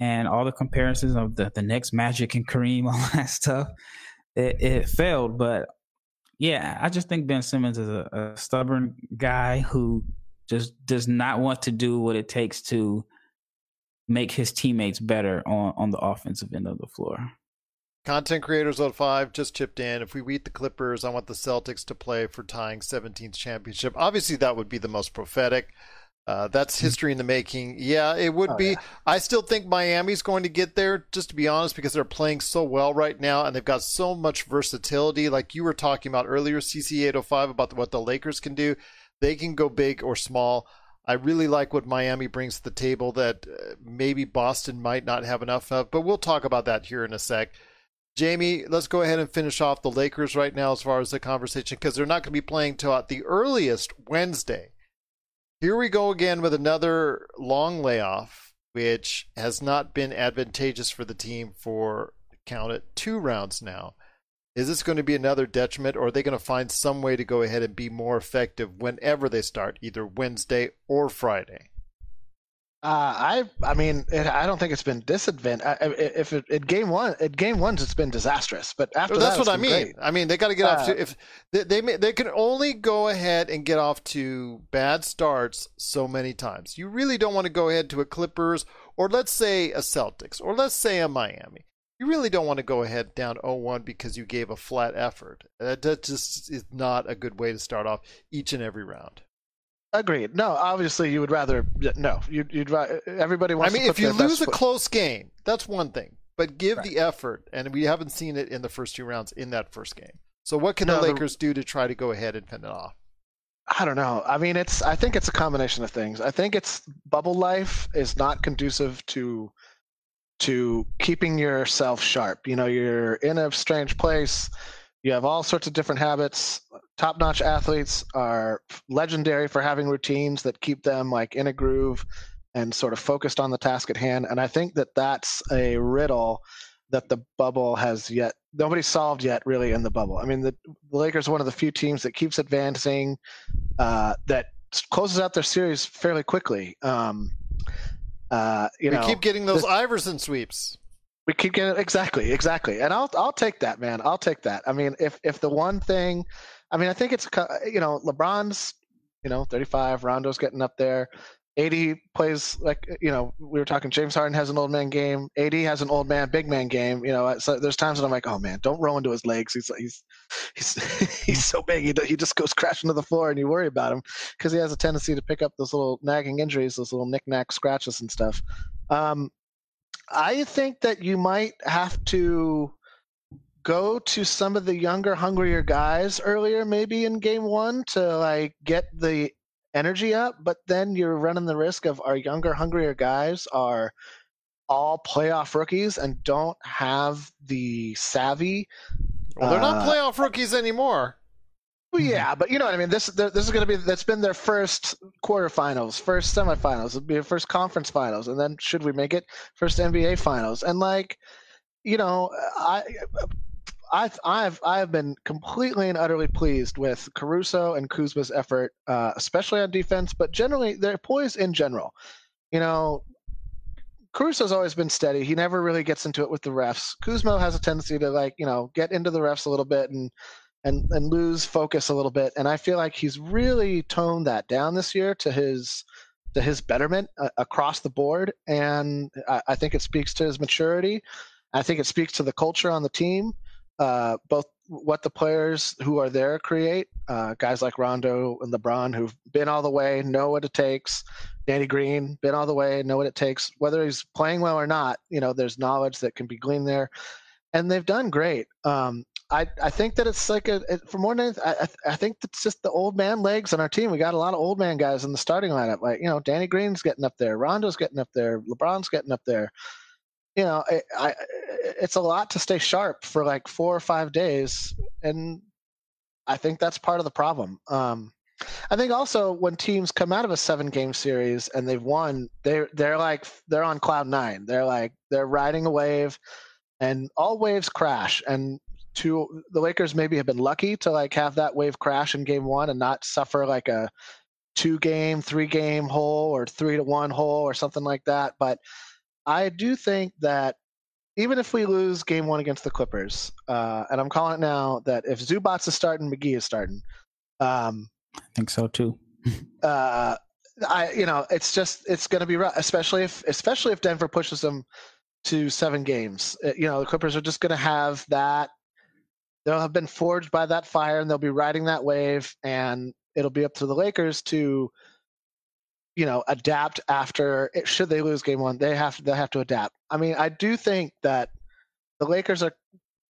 and all the comparisons of the, the next Magic and Kareem, all that stuff, it, it failed. But yeah, I just think Ben Simmons is a, a stubborn guy who just does not want to do what it takes to make his teammates better on, on the offensive end of the floor. Content Creators oh five just chipped in. If we beat the Clippers, I want the Celtics to play for tying seventeenth championship. Obviously, that would be the most prophetic. Uh, that's history in the making. Yeah, it would oh, be. Yeah. I still think Miami's going to get there, just to be honest, because they're playing so well right now, and they've got so much versatility. Like you were talking about earlier, C C eight oh five, about what the Lakers can do. They can go big or small. I really like what Miami brings to the table that uh, maybe Boston might not have enough of, but we'll talk about that here in a sec. Jamie, let's go ahead and finish off the Lakers right now as far as the conversation, because they're not going to be playing till at the earliest Wednesday. Here we go again with another long layoff, which has not been advantageous for the team for, count it, two rounds now. Is this going to be another detriment, or are they going to find some way to go ahead and be more effective whenever they start, either Wednesday or Friday? Uh, I I mean, it, I don't think it's been disadvantage. If it, it game one, at game ones, it's been disastrous. But after well, that's that, what I mean. Great. I mean, they got to get uh, off to if they, they they can only go ahead and get off to bad starts so many times. You really don't want to go ahead to a Clippers or let's say a Celtics or let's say a Miami. You really don't want to go ahead down oh one because you gave a flat effort. That, that just is not a good way to start off each and every round. Agreed. No, obviously you would rather no. You'd, you'd everybody wants. I mean, to if you lose a foot. close game, that's one thing. But give right. the effort, and we haven't seen it in the first two rounds in that first game. So what can no, the Lakers the, do to try to go ahead and fend it off? I don't know. I mean, it's. I think it's a combination of things. I think it's bubble life is not conducive to to keeping yourself sharp. You know, you're in a strange place. You have all sorts of different habits. Top-notch athletes are legendary for having routines that keep them like in a groove and sort of focused on the task at hand. And I think that that's a riddle that the bubble has yet nobody solved yet really in the bubble. I mean, the, the Lakers are one of the few teams that keeps advancing, uh, that closes out their series fairly quickly. Um, uh, you we know, keep getting those this, Iverson sweeps. We keep getting exactly, exactly, and I'll I'll take that, man. I'll take that. I mean, if if the one thing, I mean, I think it's you know LeBron's, you know, thirty-five, Rondo's getting up there. A D plays like you know we were talking. James Harden has an old man game. A D has an old man, big man game. You know, so there's times when I'm like, oh man, don't roll into his legs. He's he's he's he's so big. He he just goes crashing to the floor, and you worry about him because he has a tendency to pick up those little nagging injuries, those little knick-knack scratches and stuff. Um, I think that you might have to go to some of the younger, hungrier guys earlier, maybe in game one, to like get the energy up. But then you're running the risk of our younger, hungrier guys are all playoff rookies and don't have the savvy. Well, they're not uh, playoff rookies anymore. Well, yeah, but you know what I mean. This this is going to be that's been their first quarterfinals, first semifinals, it'll be their first conference finals, and then should we make it, first N B A finals. And like, you know, I I've I've I've been completely and utterly pleased with Caruso and Kuzma's effort, uh, especially on defense, but generally their poise in general. You know, Caruso's always been steady. He never really gets into it with the refs. Kuzma has a tendency to like you know get into the refs a little bit and. And, and lose focus a little bit, and I feel like he's really toned that down this year to his to his betterment uh, across the board, and I, I think it speaks to his maturity. I think it speaks to the culture on the team, uh, both what the players who are there create, uh, guys like Rondo and LeBron who've been all the way, know what it takes. Danny Green, been all the way, know what it takes. Whether he's playing well or not, you know, there's knowledge that can be gleaned there, and they've done great. Um, I, I think that it's like a it, for more than anything, I, I think it's just the old man legs on our team. We got a lot of old man guys in the starting lineup. Like you know, Danny Green's getting up there, Rondo's getting up there, LeBron's getting up there. You know, I, I, it's a lot to stay sharp for like four or five days, and I think that's part of the problem. Um, I think also when teams come out of a seven-game series and they've won, they're they're like they're on cloud nine. They're like they're riding a wave, and all waves crash. And to the Lakers maybe have been lucky to like have that wave crash in game one and not suffer like a two game, three game hole or three to one hole or something like that. But I do think that even if we lose game one against the Clippers, uh, and I'm calling it now that if Zubats is starting, McGee is starting. Um, I think so too. uh, I, you know, it's just it's going to be rough, especially if especially if Denver pushes them to seven games. You know, the Clippers are just going to have that. They'll have been forged by that fire, and they'll be riding that wave, and it'll be up to the Lakers to, you know, adapt after. Should they lose game one, they have they have to adapt. I mean, I do think that the Lakers are.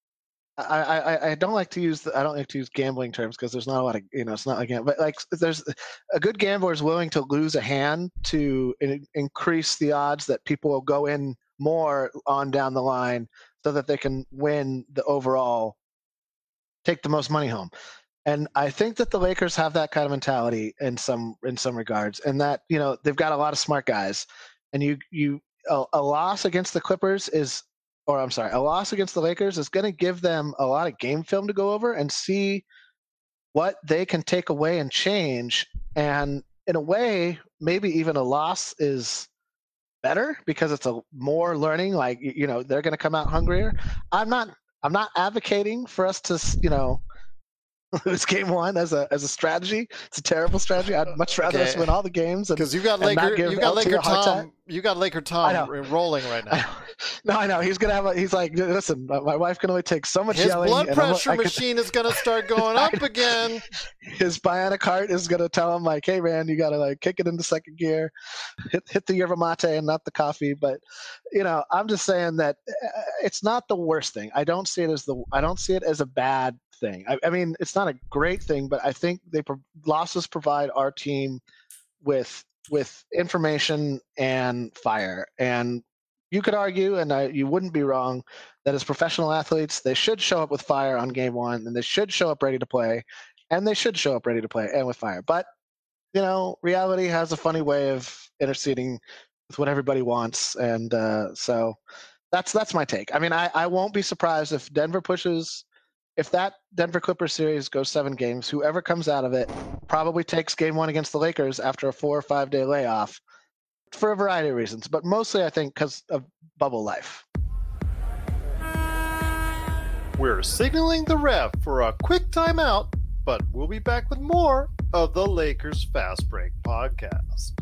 I, I, I don't like to use the, I don't like to use gambling terms because there's not a lot of, you know, it's not like, but like there's a good gambler is willing to lose a hand to in, increase the odds that people will go in more on down the line so that they can win the overall, take the most money home. And I think that the Lakers have that kind of mentality in some in some regards, and that, you know, they've got a lot of smart guys, and you you a, a loss against the Clippers is. Or I'm sorry, a loss against the Lakers is going to give them a lot of game film to go over and see what they can take away and change. And in a way, maybe even a loss is better because it's a more learning. Like, you know, they're going to come out hungrier. I'm not. I'm not advocating for us to, you know, lose game one as a as a strategy. It's a terrible strategy. I'd much rather Okay. us win all the games. Because you got Laker, you got Laker Tom, you got Laker Tom rolling right now. No, I know he's gonna have. A, he's like, listen, my wife can only take so much His yelling. blood and pressure I'm, I machine is gonna start going up again. His bionic heart is gonna tell him like, hey man, you gotta like kick it into second gear, hit hit the yerba mate and not the coffee. But you know, I'm just saying that it's not the worst thing. I don't see it as the. I don't see it as a bad thing. I, I mean, it's not a great thing, but I think they losses provide our team with with information and fire. And you could argue, and I, you wouldn't be wrong, that as professional athletes, they should show up with fire on game one, and they should show up ready to play, and they should show up ready to play and with fire. But you know, reality has a funny way of interceding with what everybody wants, and uh, so that's that's my take. I mean, I, I won't be surprised if Denver pushes. If that Denver Clippers series goes seven games, whoever comes out of it probably takes game one against the Lakers after a four or five day layoff for a variety of reasons, but mostly I think because of bubble life. We're signaling the ref for a quick timeout, but we'll be back with more of the Lakers Fast Break podcast.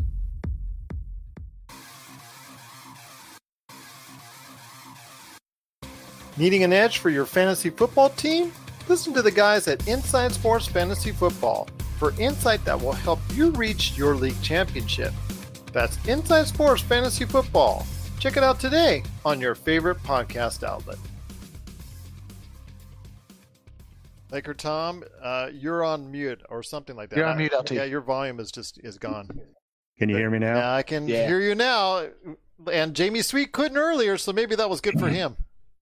Needing an edge for your fantasy football team? Listen to the guys at Inside Sports Fantasy Football for insight that will help you reach your league championship. That's Inside Sports Fantasy Football. Check it out today on your favorite podcast outlet. Laker Tom, uh, you're on mute or something like that. You're on mute, L T. Yeah, your volume is just is gone. Can you hear me now? Yeah, I can Yeah. hear you now. And Jamie Sweet couldn't earlier, so maybe that was good for him.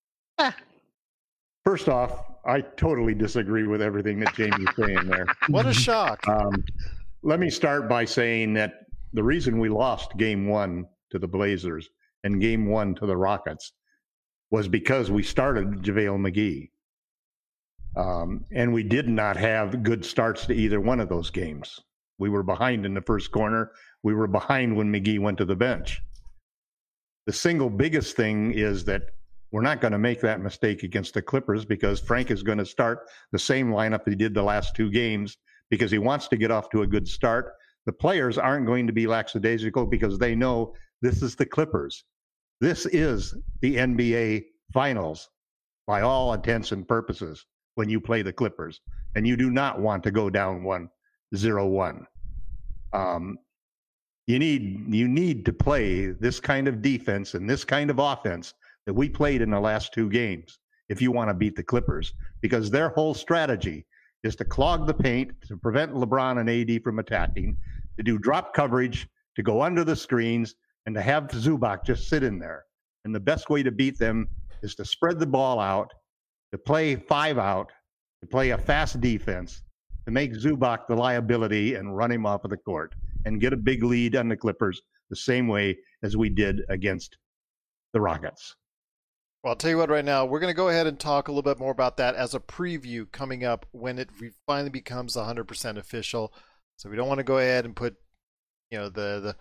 First off, I totally disagree with everything that Jamie's saying there. What a shock. Um, let me start by saying that the reason we lost game one to the Blazers and game one to the Rockets was because we started JaVale McGee. Um, and we did not have good starts to either one of those games. We were behind in the first corner. We were behind when McGee went to the bench. The single biggest thing is that we're not going to make that mistake against the Clippers because Frank is going to start the same lineup he did the last two games because he wants to get off to a good start. The players aren't going to be lackadaisical because they know this is the Clippers. This is the N B A Finals by all intents and purposes when you play the Clippers. And you do not want to go down one, zero, one. Um, you need, you need to play this kind of defense and this kind of offense that we played in the last two games if you want to beat the Clippers, because their whole strategy is to clog the paint, to prevent LeBron and A D from attacking, to do drop coverage, to go under the screens, and to have Zubac just sit in there. And the best way to beat them is to spread the ball out, to play five out, to play a fast defense, to make Zubac the liability and run him off of the court and get a big lead on the Clippers the same way as we did against the Rockets. Well, I'll tell you what, right now, we're going to go ahead and talk a little bit more about that as a preview coming up when it finally becomes one hundred percent official. So we don't want to go ahead and put, you know, the, the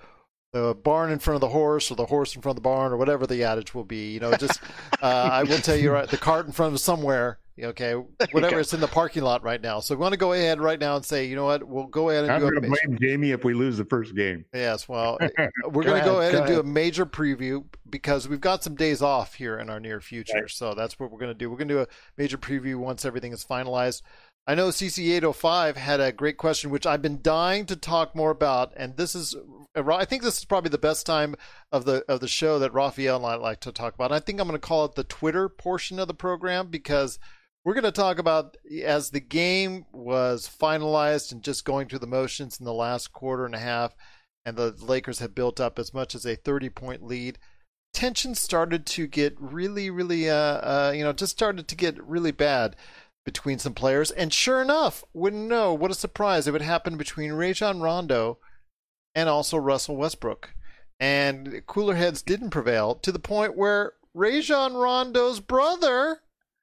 the barn in front of the horse, or the horse in front of the barn, or whatever the adage will be. You know, just uh, I will tell you, right, the cart in front of somewhere. Okay, whatever, it's in the parking lot right now. So we want to go ahead right now and say, you know what, we'll go ahead and I'm do going to blame Jamie if we lose the first game. Yes, well, we're going to go ahead, go ahead and ahead. do a major preview because we've got some days off here in our near future. Right. So that's what we're going to do. We're going to do a major preview once everything is finalized. I know C C eight oh five had a great question, which I've been dying to talk more about, and this is, I think this is probably the best time of the of the show that Raphael and I like to talk about. I think I'm going to call it the Twitter portion of the program, because we're going to talk about, as the game was finalized and just going through the motions in the last quarter and a half, and the Lakers had built up as much as a thirty-point lead, tension started to get really, really, uh, uh, you know, just started to get really bad between some players. And sure enough, wouldn't know, what a surprise, it would happen between Rajon Rondo and also Russell Westbrook. And cooler heads didn't prevail, to the point where Rajon Rondo's brother,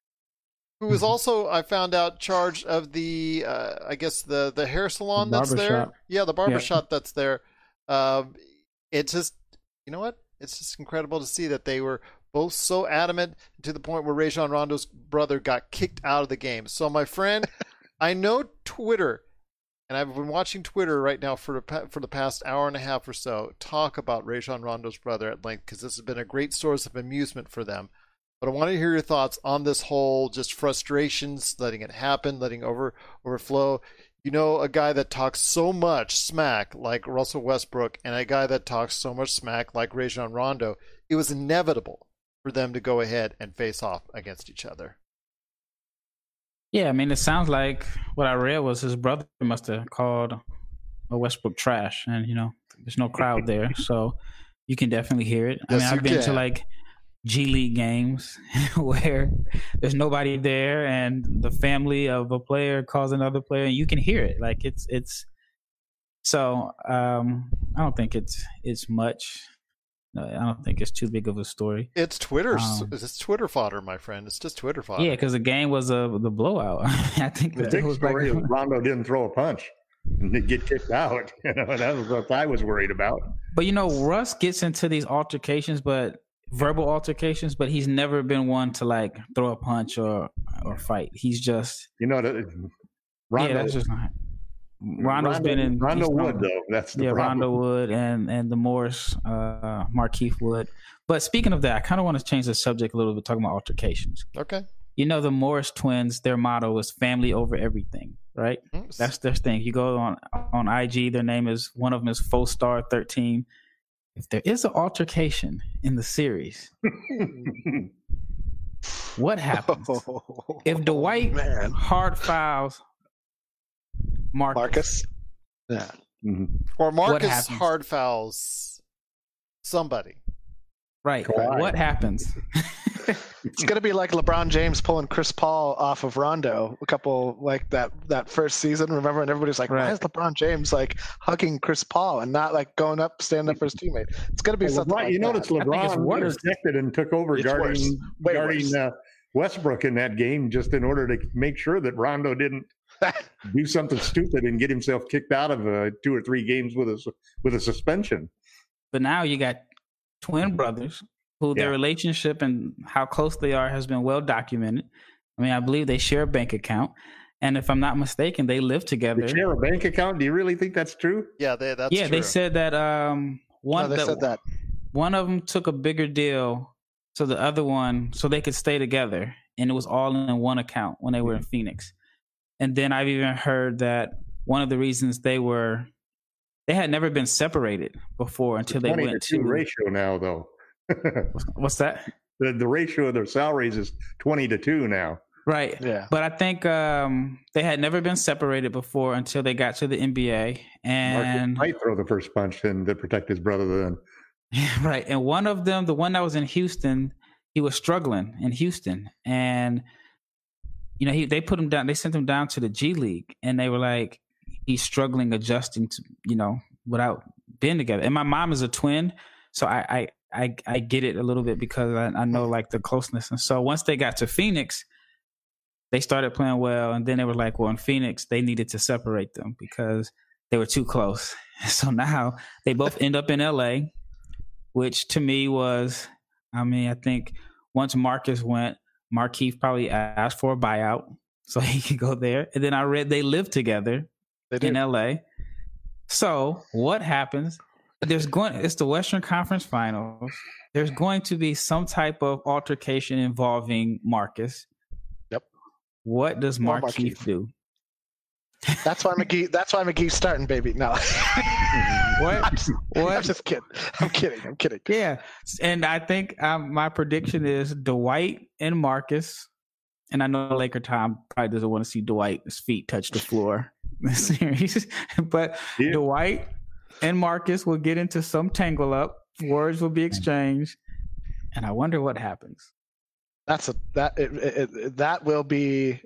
who was also, I found out, charged of the, uh, I guess, the, the hair salon the that's there. Shop. Yeah, the barbershop yeah. that's there. Um, it's just, you know what? It's just incredible to see that they were both so adamant, to the point where Rajon Rondo's brother got kicked out of the game. So, my friend, I know Twitter, and I've been watching Twitter right now for the, for the past hour and a half or so, talk about Rajon Rondo's brother at length, because this has been a great source of amusement for them. But I want to hear your thoughts on this whole just frustrations, letting it happen, letting over overflow. You know, a guy that talks so much smack like Russell Westbrook, and a guy that talks so much smack like Rajon Rondo, it was inevitable for them to go ahead and face off against each other. Yeah, I mean, it sounds like what I read was his brother must have called a Westbrook trash, and, you know, there's no crowd there, so you can definitely hear it. Yes, I mean, I've been can. to, like, G League games where there's nobody there, and the family of a player calls another player, and you can hear it. Like, it's it's so um, I don't think it's it's much. I don't think it's too big of a story. It's Twitter. Um, it's Twitter fodder, my friend. It's just Twitter fodder. Yeah, because the game was a the blowout. I think the big story is Rondo didn't throw a punch and get kicked out. You know, that was what I was worried about. But you know, Russ gets into these altercations, but verbal altercations, but he's never been one to like throw a punch or or fight. He's just, you know, the, Rondo, yeah, that's just not. Rondo's Rondo, been in Rondo Wood though. That's the yeah, problem. Rondo Wood and and the Morris, uh, Markeith Wood. But speaking of that, I kind of want to change the subject a little bit, talking about altercations. Okay. You know, the Morris twins, their motto is "family over everything," right? Mm-hmm. That's their thing. You go on on I G, their name is, one of them is Four Star thirteen. If there is an altercation in the series, what happens oh, if Dwight man. hard fouls Marcus? Marcus? Yeah. Mm-hmm. Or Marcus hard fouls somebody. Right. Kawhi. What happens? It's going to be like LeBron James pulling Chris Paul off of Rondo a couple, like that that first season. Remember? And everybody's like, right. Why is LeBron James like hugging Chris Paul and not like going up, standing up for his teammate? It's going to be well, something LeBron, like you that. notice LeBron interjected and took over it's guarding, guarding uh, Westbrook in that game, just in order to make sure that Rondo didn't do something stupid and get himself kicked out of uh, two or three games with a, with a suspension. But now you got twin brothers who their yeah. relationship and how close they are has been well documented. I mean, I believe they share a bank account. And if I'm not mistaken, they live together. They share a bank account? Do you really think that's true? Yeah, they, that's yeah, true. they said that um, one, no, they that, said that. one of them took a bigger deal so the other one, so they could stay together. And it was all in one account when they were in Phoenix. And then I've even heard that one of the reasons they were, they had never been separated before until they went to. ratio now, though. What's that? The the ratio of their salaries is twenty to two now. Right. Yeah. But I think um, they had never been separated before until they got to the N B A. And Marcus might throw the first punch and to protect his brother then. Right. And one of them, the one that was in Houston, he was struggling in Houston. And, you know, he they put him down. They sent him down to the G League. And they were like, he's struggling adjusting to, you know, without being together. And my mom is a twin. So I, I I, I get it a little bit because I, I know like the closeness. And so once they got to Phoenix, they started playing well. And then they were like, well, in Phoenix, they needed to separate them because they were too close. So now they both end up in L A, which to me was, I mean, I think once Marcus went, Markieff probably asked for a buyout so he could go there. And then I read they live together in L A. So what happens? There's going. It's the Western Conference Finals. There's going to be some type of altercation involving Marcus. Yep. What does Markieff do? That's why McGee. That's why McGee's starting, baby. No. What? I'm just, What? I'm just kidding. I'm kidding. I'm kidding. Yeah, and I think um, my prediction is Dwight and Marcus. And I know Laker Tom probably doesn't want to see Dwight's feet touch the floor in the series, but yeah. Dwight and Marcus will get into some tangle up. Words will be exchanged, and I wonder what happens. That's a that it, it, it, that will be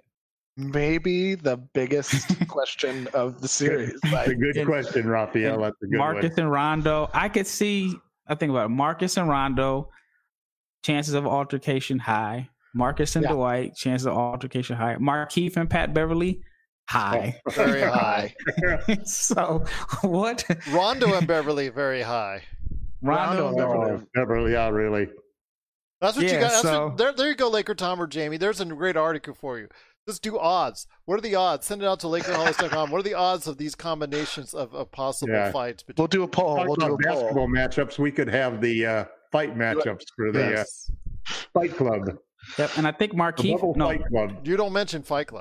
maybe the biggest question of the series. That's a good question, Raphael. That's a good Marcus one. and Rondo. I could see. I think about it. Marcus and Rondo. Chances of altercation high. Marcus and yeah. Dwight. Chances of altercation high. Markieff and Pat Beverly. High. Oh, very high. So what? Rondo and Beverly, very high. Rondo, Rondo and Beverly. Beverly, yeah, really. That's what yeah, you got. That's so, what, there, there you go, Laker Tom or Jamie. There's a great article for you. Let's do odds. What are the odds? Send it out to Laker Holics dot com. What are the odds of these combinations of, of possible yeah. fights? We'll do a poll. We'll do a basketball poll. matchups. We could have the uh, fight matchups for the yes. uh, Fight Club. Yep, and I think Markieff. No, Fight Club. You don't mention Fight Club.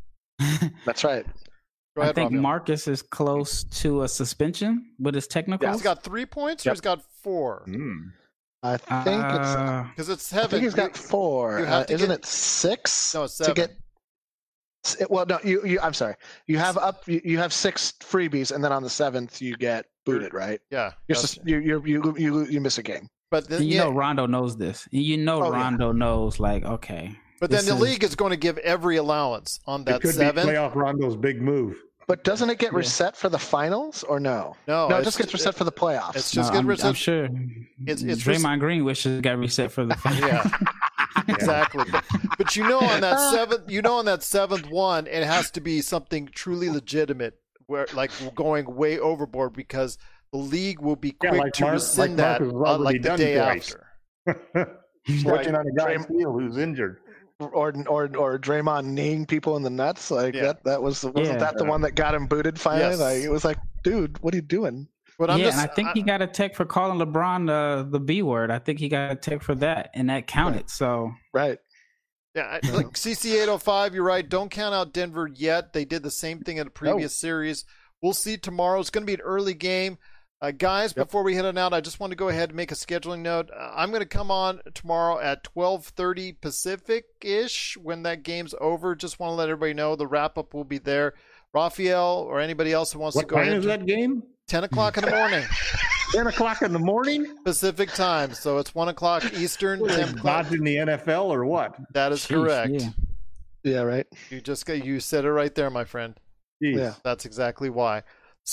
That's right. Go ahead, I think Raphael. Marcus is close to a suspension with his technicals. Yeah, he's got three points, yep. or he's got four. Mm. I think uh, it's because it's seven. I think he's got four. You have uh, to isn't get, it six? No, it's seven. To get, well, no, you, you. I'm sorry. You have up. You, you have six freebies, and then on the seventh you get booted, right? Yeah. You're just, you, you you you you miss a game. But then, you yeah. know Rondo knows this. You know oh, Rondo yeah. knows, like, okay. But then the is... league is going to give every allowance on that it could seven. Be playoff Rondo's big move. But doesn't it get yeah. reset for the finals or no? No, no, it just gets reset it, for the playoffs. It's just no, get I'm, reset. I'm sure. It's, it's Draymond res- Green wishes it got reset for the finals. Yeah, exactly. But, but you know, on that seventh, you know, on that seventh one, it has to be something truly legitimate, where like going way overboard, because the league will be quick yeah, like to Mark, rescind like that, uh, like the day twice. after. Switching on a guy's heel who's injured. Or or or Draymond kneeing people in the nuts, like yeah. that. That was wasn't yeah. that the one that got him booted finally? Yes. Like it was like, dude, what are you doing? But I'm yeah, just, and I think I, he got a tech for calling LeBron uh, the B word. I think he got a tech for that, and that counted. Right. So right. Yeah, like C C eight oh five, you're right. Don't count out Denver yet. They did the same thing in a previous no. series. We'll see tomorrow. It's going to be an early game. Uh, guys, yep. before we head on out, I just want to go ahead and make a scheduling note. Uh, I'm going to come on tomorrow at twelve thirty Pacific-ish when that game's over. Just want to let everybody know the wrap-up will be there. Raphael or anybody else who wants what to go ahead. What time is that game? ten o'clock in the morning. ten o'clock in the morning? Pacific time. So it's one o'clock Eastern. ten o'clock. Dodging the N F L or what? That is Jeez, correct. Yeah. yeah, right. You just got, you said it right there, my friend. Jeez. Yeah. That's exactly why.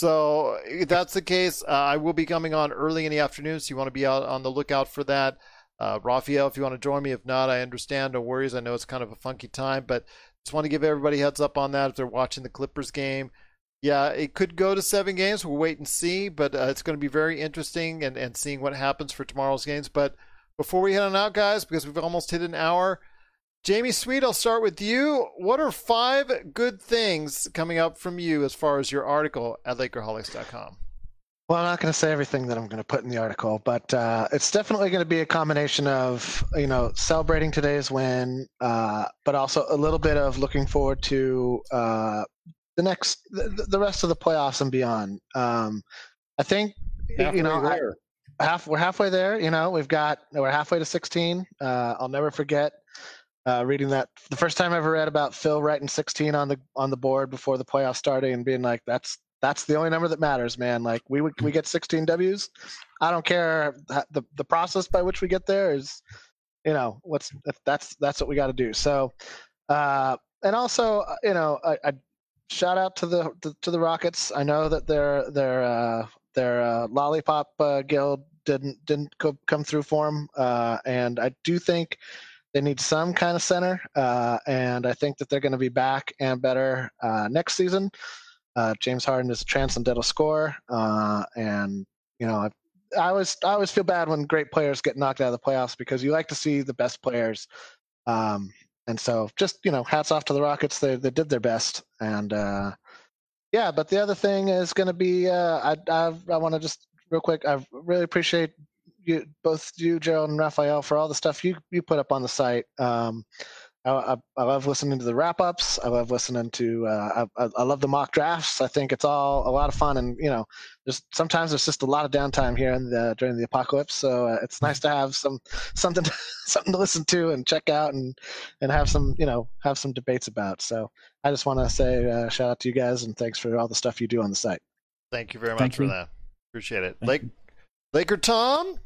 So if that's the case, uh, I will be coming on early in the afternoon, so you want to be out on the lookout for that. Uh, Raphael, if you want to join me. If not, I understand. No worries. I know it's kind of a funky time, but just want to give everybody heads up on that if they're watching the Clippers game. Yeah, it could go to seven games. We'll wait and see, but uh, it's going to be very interesting and, and seeing what happens for tomorrow's games. But before we head on out, guys, because we've almost hit an hour, Jamie Sweet, I'll start with you. What are five good things coming up from you as far as your article at Laker Holics dot com? Well, I'm not going to say everything that I'm going to put in the article, but uh, it's definitely going to be a combination of, you know, celebrating today's win, uh, but also a little bit of looking forward to uh, the next, the, the rest of the playoffs and beyond. Um, I think, halfway you know, I, half we're halfway there. You know, we've got we're halfway to sixteen. Uh, I'll never forget. Uh, reading that the first time I ever read about Phil writing sixteen on the on the board before the playoffs started and being like, that's that's the only number that matters, man. Like we we get sixteen W's. I don't care the the process by which we get there is, you know, what's if that's that's what we got to do. So, uh, and also, you know, I, I shout out to the, the to the Rockets. I know that their their uh, their uh, lollipop uh, guild didn't didn't co- come through for them, uh, and I do think they need some kind of center, uh, and I think that they're going to be back and better uh, next season. Uh, James Harden is a transcendental scorer, uh, and you know, I, I always I always feel bad when great players get knocked out of the playoffs because you like to see the best players. Um, and so, just you know, hats off to the Rockets. They they did their best, and uh, yeah. But the other thing is going to be, uh, I I, I want to just real quick. I really appreciate you, both you, Gerald and Raphael, for all the stuff you you put up on the site. Um, I, I, I love listening to the wrap ups. I love listening to. Uh, I, I love the mock drafts. I think it's all a lot of fun, and you know, just sometimes there's just a lot of downtime here in the, during the apocalypse. So uh, it's nice to have some something to, something to listen to and check out, and and have some you know have some debates about. So I just want to say uh, shout out to you guys and thanks for all the stuff you do on the site. Thank you very much Thank for you. that. Appreciate it. Thank Lake you. Laker Tom,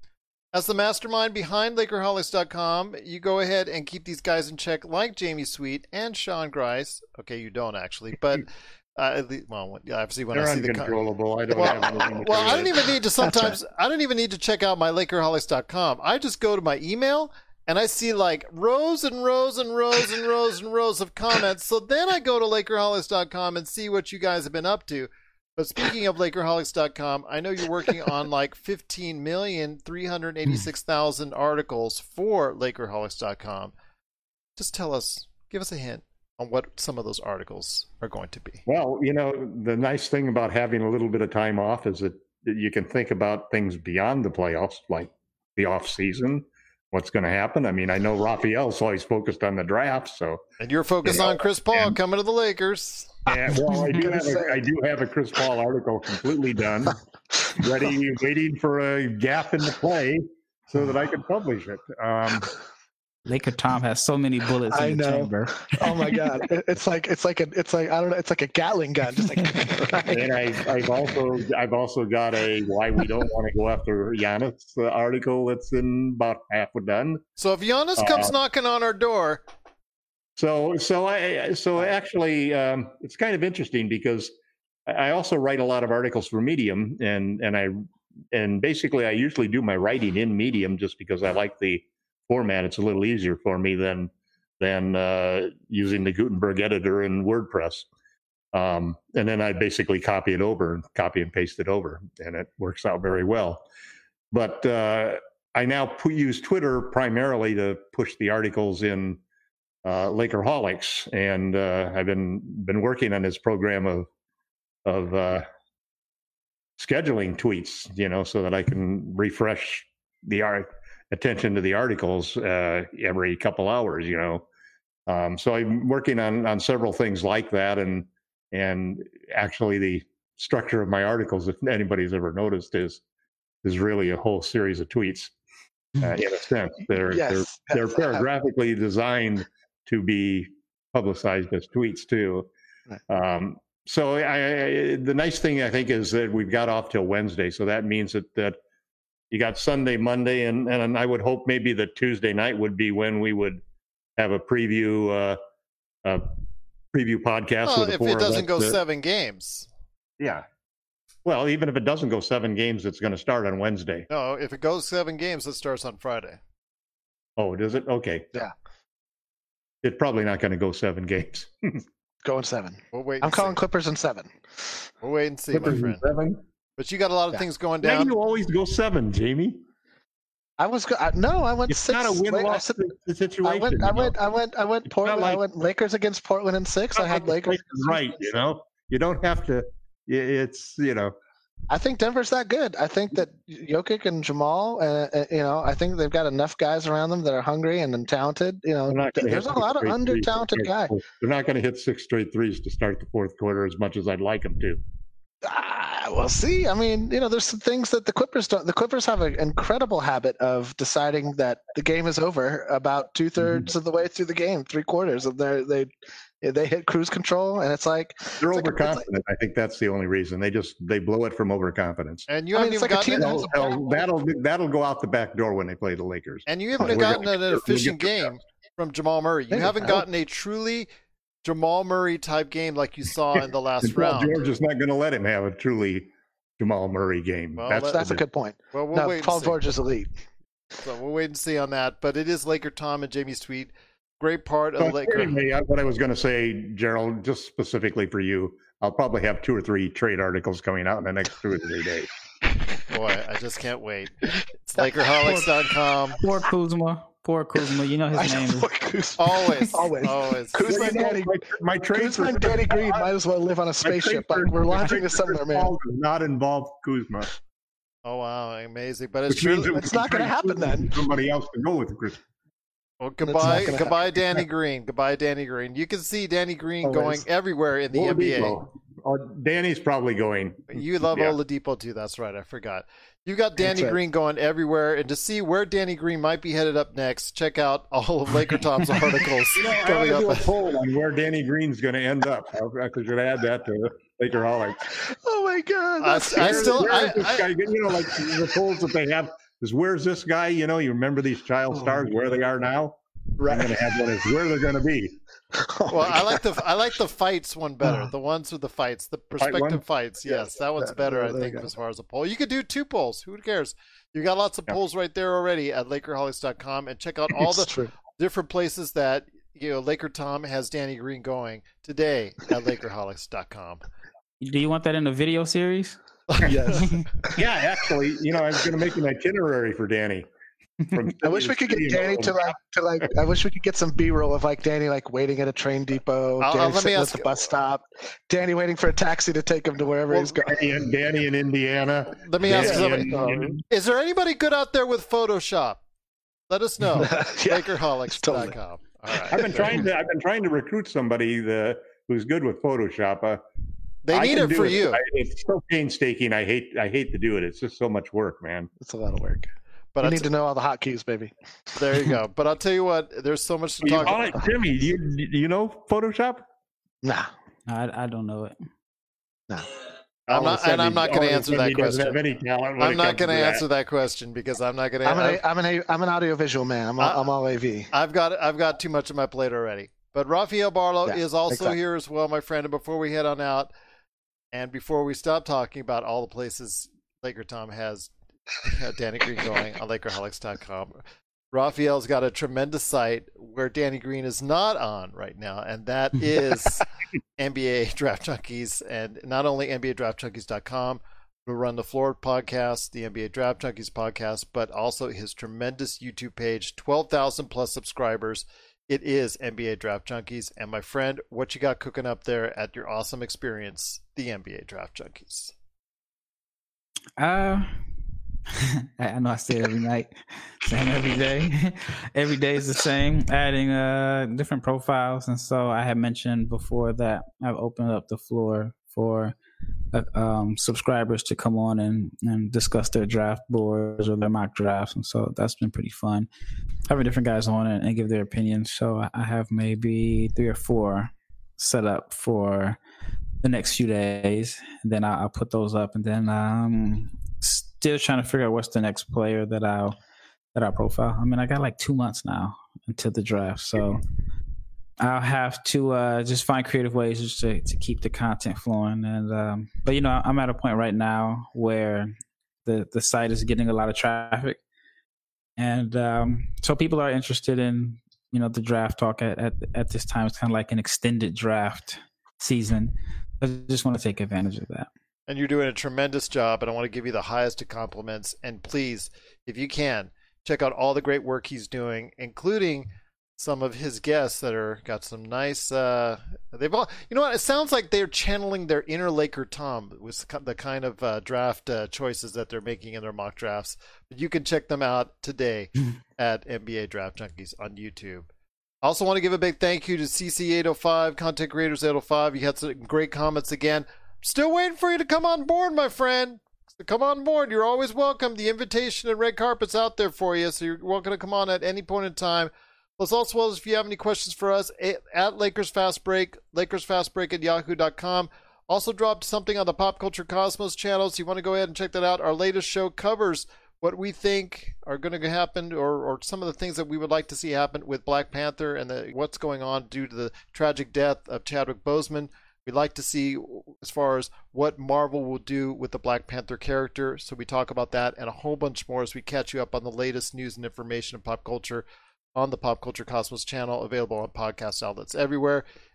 as the mastermind behind Lakerholics dot com, you go ahead and keep these guys in check, like Jamie Sweet and Sean Grice. Okay, you don't actually, but uh, at least, well, obviously when They're I see the con- uncontrollable. I don't well, have anything to well, I do don't with even need to sometimes. I don't even need to check out my Lakerholics dot com. I just go to my email and I see like rows and rows and rows and rows and rows of comments. So then I go to Lakerholics dot com and see what you guys have been up to. But speaking of Lakerholics dot com, I know you're working on like fifteen million three hundred eighty-six thousand articles for Lakerholics dot com. Just tell us, give us a hint on what some of those articles are going to be. Well, you know, the nice thing about having a little bit of time off is that you can think about things beyond the playoffs, like the off season, what's going to happen. I mean, I know Raphael's always focused on the draft, so. And you're focused You know, on Chris Paul and- coming to the Lakers. Yeah, well, I do Gonna have say. a, I do have a Chris Paul article completely done, ready, waiting for a gap in the play so that I can publish it. Um, Laker Tom has so many bullets I in the know. chamber. Oh my god, It- it's like it's like a it's like I don't know, it's like a Gatling gun, just like. and I, I've also I've also got a why we don't want to go after Giannis uh, article that's in about half done. So if Giannis comes Uh, knocking on our door, So, so I, so actually, um, it's kind of interesting because I also write a lot of articles for Medium, and and I, and basically I usually do my writing in Medium just because I like the format. It's a little easier for me than than uh, using the Gutenberg editor in WordPress. Um, and then I basically copy it over and copy and paste it over, and it works out very well. But uh, I now pu- use Twitter primarily to push the articles in uh, Lakerholics, and uh, I've been been working on this program of of uh, scheduling tweets, you know, so that I can refresh the art attention to the articles uh, every couple hours, you know. Um, so I'm working on on several things like that, and and actually the structure of my articles, if anybody's ever noticed, is is really a whole series of tweets. Uh, in a sense, they're Yes, they're yes, they're I have. paragraphically designed to be publicized as tweets too. Right. Um, so I, I, the nice thing I think is that we've got off till Wednesday, so that means that that you got Sunday, Monday, and and I would hope maybe that Tuesday night would be when we would have a preview uh, a preview podcast well, with the if four it of doesn't us go that- seven games. Yeah. Well, even if it doesn't go seven games, it's going to start on Wednesday. No, if it goes seven games, it starts on Friday. Oh, does it? Okay. Yeah. It's probably not going to go seven games. Going seven. We'll wait. I'm and calling see. Clippers in seven. We'll wait and see, my Clippers in friend. seven? But you got a lot of Yeah. things going Why do down. you always go seven, Jamie? I was go- I, no, I went It's six. not a Wait, I win-loss said- situation. I went, you I know? went, I went, I went. It's not Portland. I like- went Lakers against Portland in six. It's I not had like the Lakers. place is right, you know. You don't have to. It's you know. I think Denver's that good. I think that Jokic and Jamal, uh, uh, you know, I think they've got enough guys around them that are hungry and, and talented. You know, They're not gonna there's hit a six lot of straight under threes to talented start guys. the fourth- They're not going to hit six straight threes to start the fourth quarter as much as I'd like them to. Ah, we'll see. I mean, you know, there's some things that the Clippers don't. The Clippers have an incredible habit of deciding that the game is over about two thirds Mm-hmm. of the way through the game, three quarters, and they they they hit cruise control, and it's like They're It's like a- it's like- overconfident. I think that's the only reason. They just they blow it from overconfidence. And you I mean, haven't it's even like a gotten team an, that- That'll, that'll that'll go out the back door when they play the Lakers. and you haven't We're gotten gonna- an we're gonna efficient get game from Jamal Murray. You Maybe. haven't I gotten a truly Jamal Murray type game like you saw in the last And Paul round. George is not going to let him have a truly Jamal Murray game. Well, that's let- that's a the- good point. Well, we'll no, wait and Paul see. George is elite. So we'll wait and see on that. But it is Laker Tom and Jamie's tweet. Great part of But the Laker. anyway, I- what I was going to say, Gerald, just specifically for you, I'll probably have two or three trade articles coming out in the next two or three days. Boy, I just can't wait. It's Lakerholics dot com. Poor Kuzma. Poor Kuzma. You know his I name know, is. Kuzma. Always, Always. always. Kuzma Well, and you know, Danny, my, my trade Kuzma and for- Danny Green might as well live on a my spaceship. trade Like, for- we're my launching trade to for somewhere, man. Paul does not involve Kuzma. Oh wow, amazing! But it's Which means true. that we It's can not gonna trade happen Kuzma then. to somebody else to go with Chris. Well, not goodbye, gonna goodbye, Danny Green. Goodbye, Danny Green. You can see Danny Green Always. going everywhere in the N B A. Oladipo. Oh, Danny's probably going. You love Yeah. Oladipo too. That's right. I forgot. You got Danny That's right. Green going everywhere, and to see where Danny Green might be headed up next, check out all of Laker Tom's articles You know, I ought coming to do a up. poll on where Danny Green's going to end up. I should add that to Lakerholics. Oh my God! I, That's I Where's- still, where's I, this I, guy? You know, like the polls that they have is where's this guy? You know, you remember these child stars where they are now. I'm right. going to have one is where they're going to be. Oh well, my I like the, I like the fights one better. The ones with the fights, the one? perspective fights. Yes, that one's That- better. there- I there think you go. as far as a poll, you could do two polls. Who cares? You got lots of Yeah. polls right there already at Lakerholics dot com, and check out all It's the true. different places that you know Laker Tom has Danny Green going today at Lakerholics dot com. Do you want that in a video series? Yes. Yeah, actually, you know, I was going to make an itinerary for Danny. From I wish we could get Danny to like to like. I wish we could get some B-roll of like Danny like waiting at a train depot. I'll- Danny I'll- let me sitting at ask the you- bus stop. Danny waiting for a taxi to take him to wherever Well, he's going. Danny in, Danny in Indiana. Let me ask Danny somebody: in- is there anybody good out there with Photoshop? Let us know. Yeah, Lakerholics dot com. totally. All right. I've been trying to. I've been trying to recruit somebody the, who's good with Photoshop. Uh, They I need can it do for you. I, it's so painstaking. I hate. I hate to do it. It's just so much work, man. It's a lot of work. But you I'll need t- to know all the hotkeys, baby. there you go. But I'll tell you what, there's so much to You, talk all about. right, Jimmy, you, you know Photoshop? Nah, I, I don't know it. nah. I'm All of a not- sudden and I'm he- not gonna all of a answer sudden that he doesn't question. have any talent when I'm it not comes going to that. answer that question because I'm not going to. I'm an I'm an I'm an audiovisual man. I'm all, I- I'm all A V. I've got I've got too much on my plate already. But Rafael Barlow Yeah, is also exactly. here as well, my friend. And before we head on out, and before we stop talking about all the places Laker Tom has uh, Danny Green going on Lakerholics dot com, Raphael's got a tremendous site where Danny Green is not on right now, and that is N B A Draft Junkies, and not only N B A Draft Junkies dot com, who run the Floor podcast, the N B A Draft Junkies podcast, but also his tremendous YouTube page, twelve thousand plus subscribers. It is N B A Draft Junkies. And my friend, what you got cooking up there at your awesome experience, the N B A Draft Junkies? Uh, I I know I say it every night, same every day. Every day is the same, adding uh different profiles. And so I had mentioned before that I've opened up the floor for uh, um, subscribers to come on and, and discuss their draft boards or their mock drafts. And so that's been pretty fun. Having different guys on and, and give their opinions. So I- I have maybe three or four set up for the next few days. And then I'll, I'll put those up, and then um still trying to figure out what's the next player that I'll that I'll profile. I mean, I got like two months now until the draft, so I'll have to uh, just find creative ways just to, to keep the content flowing. And um, but you know, I'm at a point right now where the the site is getting a lot of traffic, and um, so people are interested in you know the draft talk at at, at this time. It's kind of like an extended draft season. I just want to take advantage of that. And you're doing a tremendous job, and I want to give you the highest of compliments. And please, if you can, check out all the great work he's doing, including some of his guests that are got some nice. Uh, they've all, you know what? It sounds like they're channeling their inner Laker Tom with the kind of uh, draft uh, choices that they're making in their mock drafts. But you can check them out today at N B A Draft Junkies on YouTube. I also want to give a big thank you to C C eight oh five, Content Creators eight oh five. You had some great comments again. Still waiting for you to come on board, my friend. So come on board. You're always welcome. The invitation and red carpet's out there for you, so you're welcome to come on at any point in time. Plus, also, if you have any questions for us, at Lakers Fast Break, Lakers Fast Break at yahoo dot com. Also dropped something on the Pop Culture Cosmos channel, so you want to go ahead and check that out. Our latest show covers what we think are going to happen, or, or some of the things that we would like to see happen with Black Panther and the, what's going on due to the tragic death of Chadwick Boseman. We'd like to see as far as what Marvel will do with the Black Panther character. So we talk about that and a whole bunch more as we catch you up on the latest news and information of pop culture on the Pop Culture Cosmos channel, available on podcast outlets everywhere.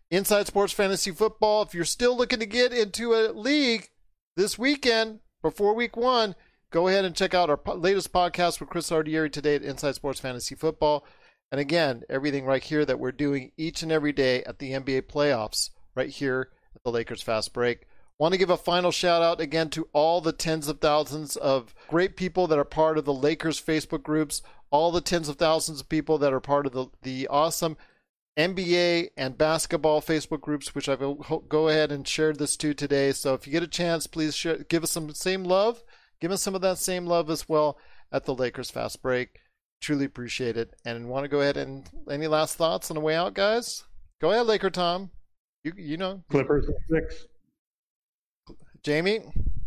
Inside Sports Fantasy Football. If you're still looking to get into a league this weekend before week one, go ahead and check out our po- latest podcast with Chris Ardieri today at Inside Sports Fantasy Football. And again, everything right here that we're doing each and every day at the N B A playoffs right here at the Lakers Fast Break. Want to give a final shout out again to all the tens of thousands of great people that are part of the Lakers Facebook groups, all the tens of thousands of people that are part of the, the awesome N B A and basketball Facebook groups, which I've go ahead and shared this to today. So if you get a chance, please share, give us some same love. Give us some of that same love as well at the Lakers Fast Break. Truly appreciate it. And want to go ahead and any last thoughts on the way out, guys? Go ahead, Laker Tom. You you know. Clippers in six. Jamie?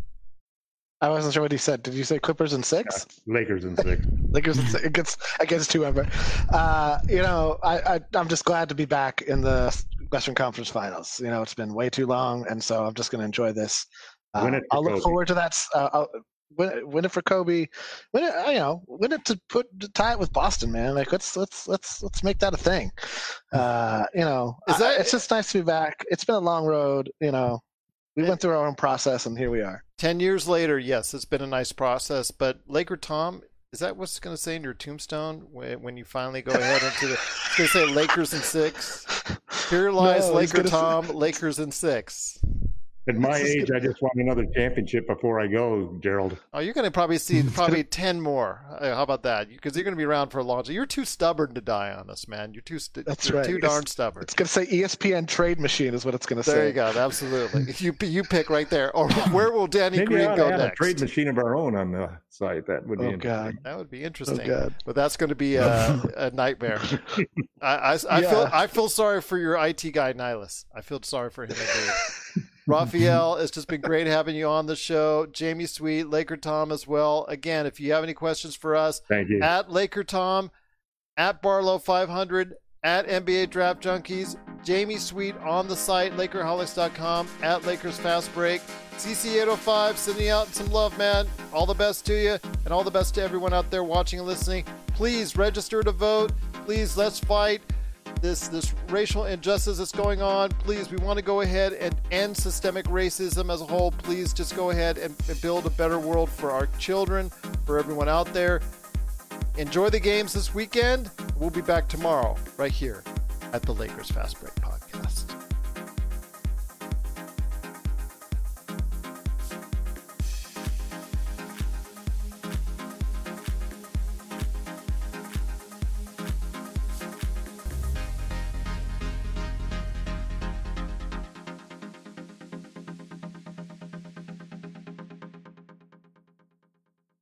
I wasn't sure what he said. Did you say Clippers in six? Yeah, Lakers in six. Lakers in six against against whoever. Uh, you know, I, I I'm just glad to be back in the Western Conference Finals. You know, it's been way too long, and so I'm just going to enjoy this. Uh, Win it for I'll look Kobe. forward to that. Uh, I'll, win, win it for Kobe. Win it, you know, win it to put to tie it with Boston, man. Like let's let's let's let's make that a thing. Uh, you know, Is that- I, it's just nice to be back. It's been a long road. You know, we went through our own process, and here we are. Ten years later, yes, it's been a nice process. But Laker Tom, is that what's going to say in your tombstone when, when you finally go ahead into the? It's going to say Lakers in six. Here lies No, he's Laker gonna Tom, say- Lakers in six. At my This is age, good. I just want another championship before I go, Gerald. Oh, you're going to probably see probably ten more. Uh, How about that? Because you're going to be around for a long time. You're too stubborn to die on us, man. You're too st- That's you're right. too It's- darn stubborn. It's going to say E S P N Trade Machine is what it's going to say. There you go. Absolutely. You you pick right there. Or where will Danny Maybe Green I ought go to have next? a trade machine of our own on the site. That would be Oh interesting. God. That would be Oh interesting. God. But that's going to be a, a nightmare. I, I, I Yeah. feel I feel sorry for your I T guy, Nihilus. I feel sorry for him indeed. Raphael, it's just been great having you on the show. Jamie Sweet, Laker Tom as well. Again, if you have any questions for us, Thank you. at Laker Tom, at Barlow five hundred, at N B A Draft Junkies, Jamie Sweet on the site, Lakerholics dot com, at Lakers Fast Break, C C eight oh five, sending out some love, man. All the best to you, and all the best to everyone out there watching and listening. Please register to vote. Please, let's fight this this racial injustice that's going on. Please, we want to go ahead and end systemic racism as a whole. Please just go ahead and, and build a better world for our children, for everyone out there. Enjoy the games this weekend. We'll be back tomorrow right here at the Lakers Fast Break Podcast.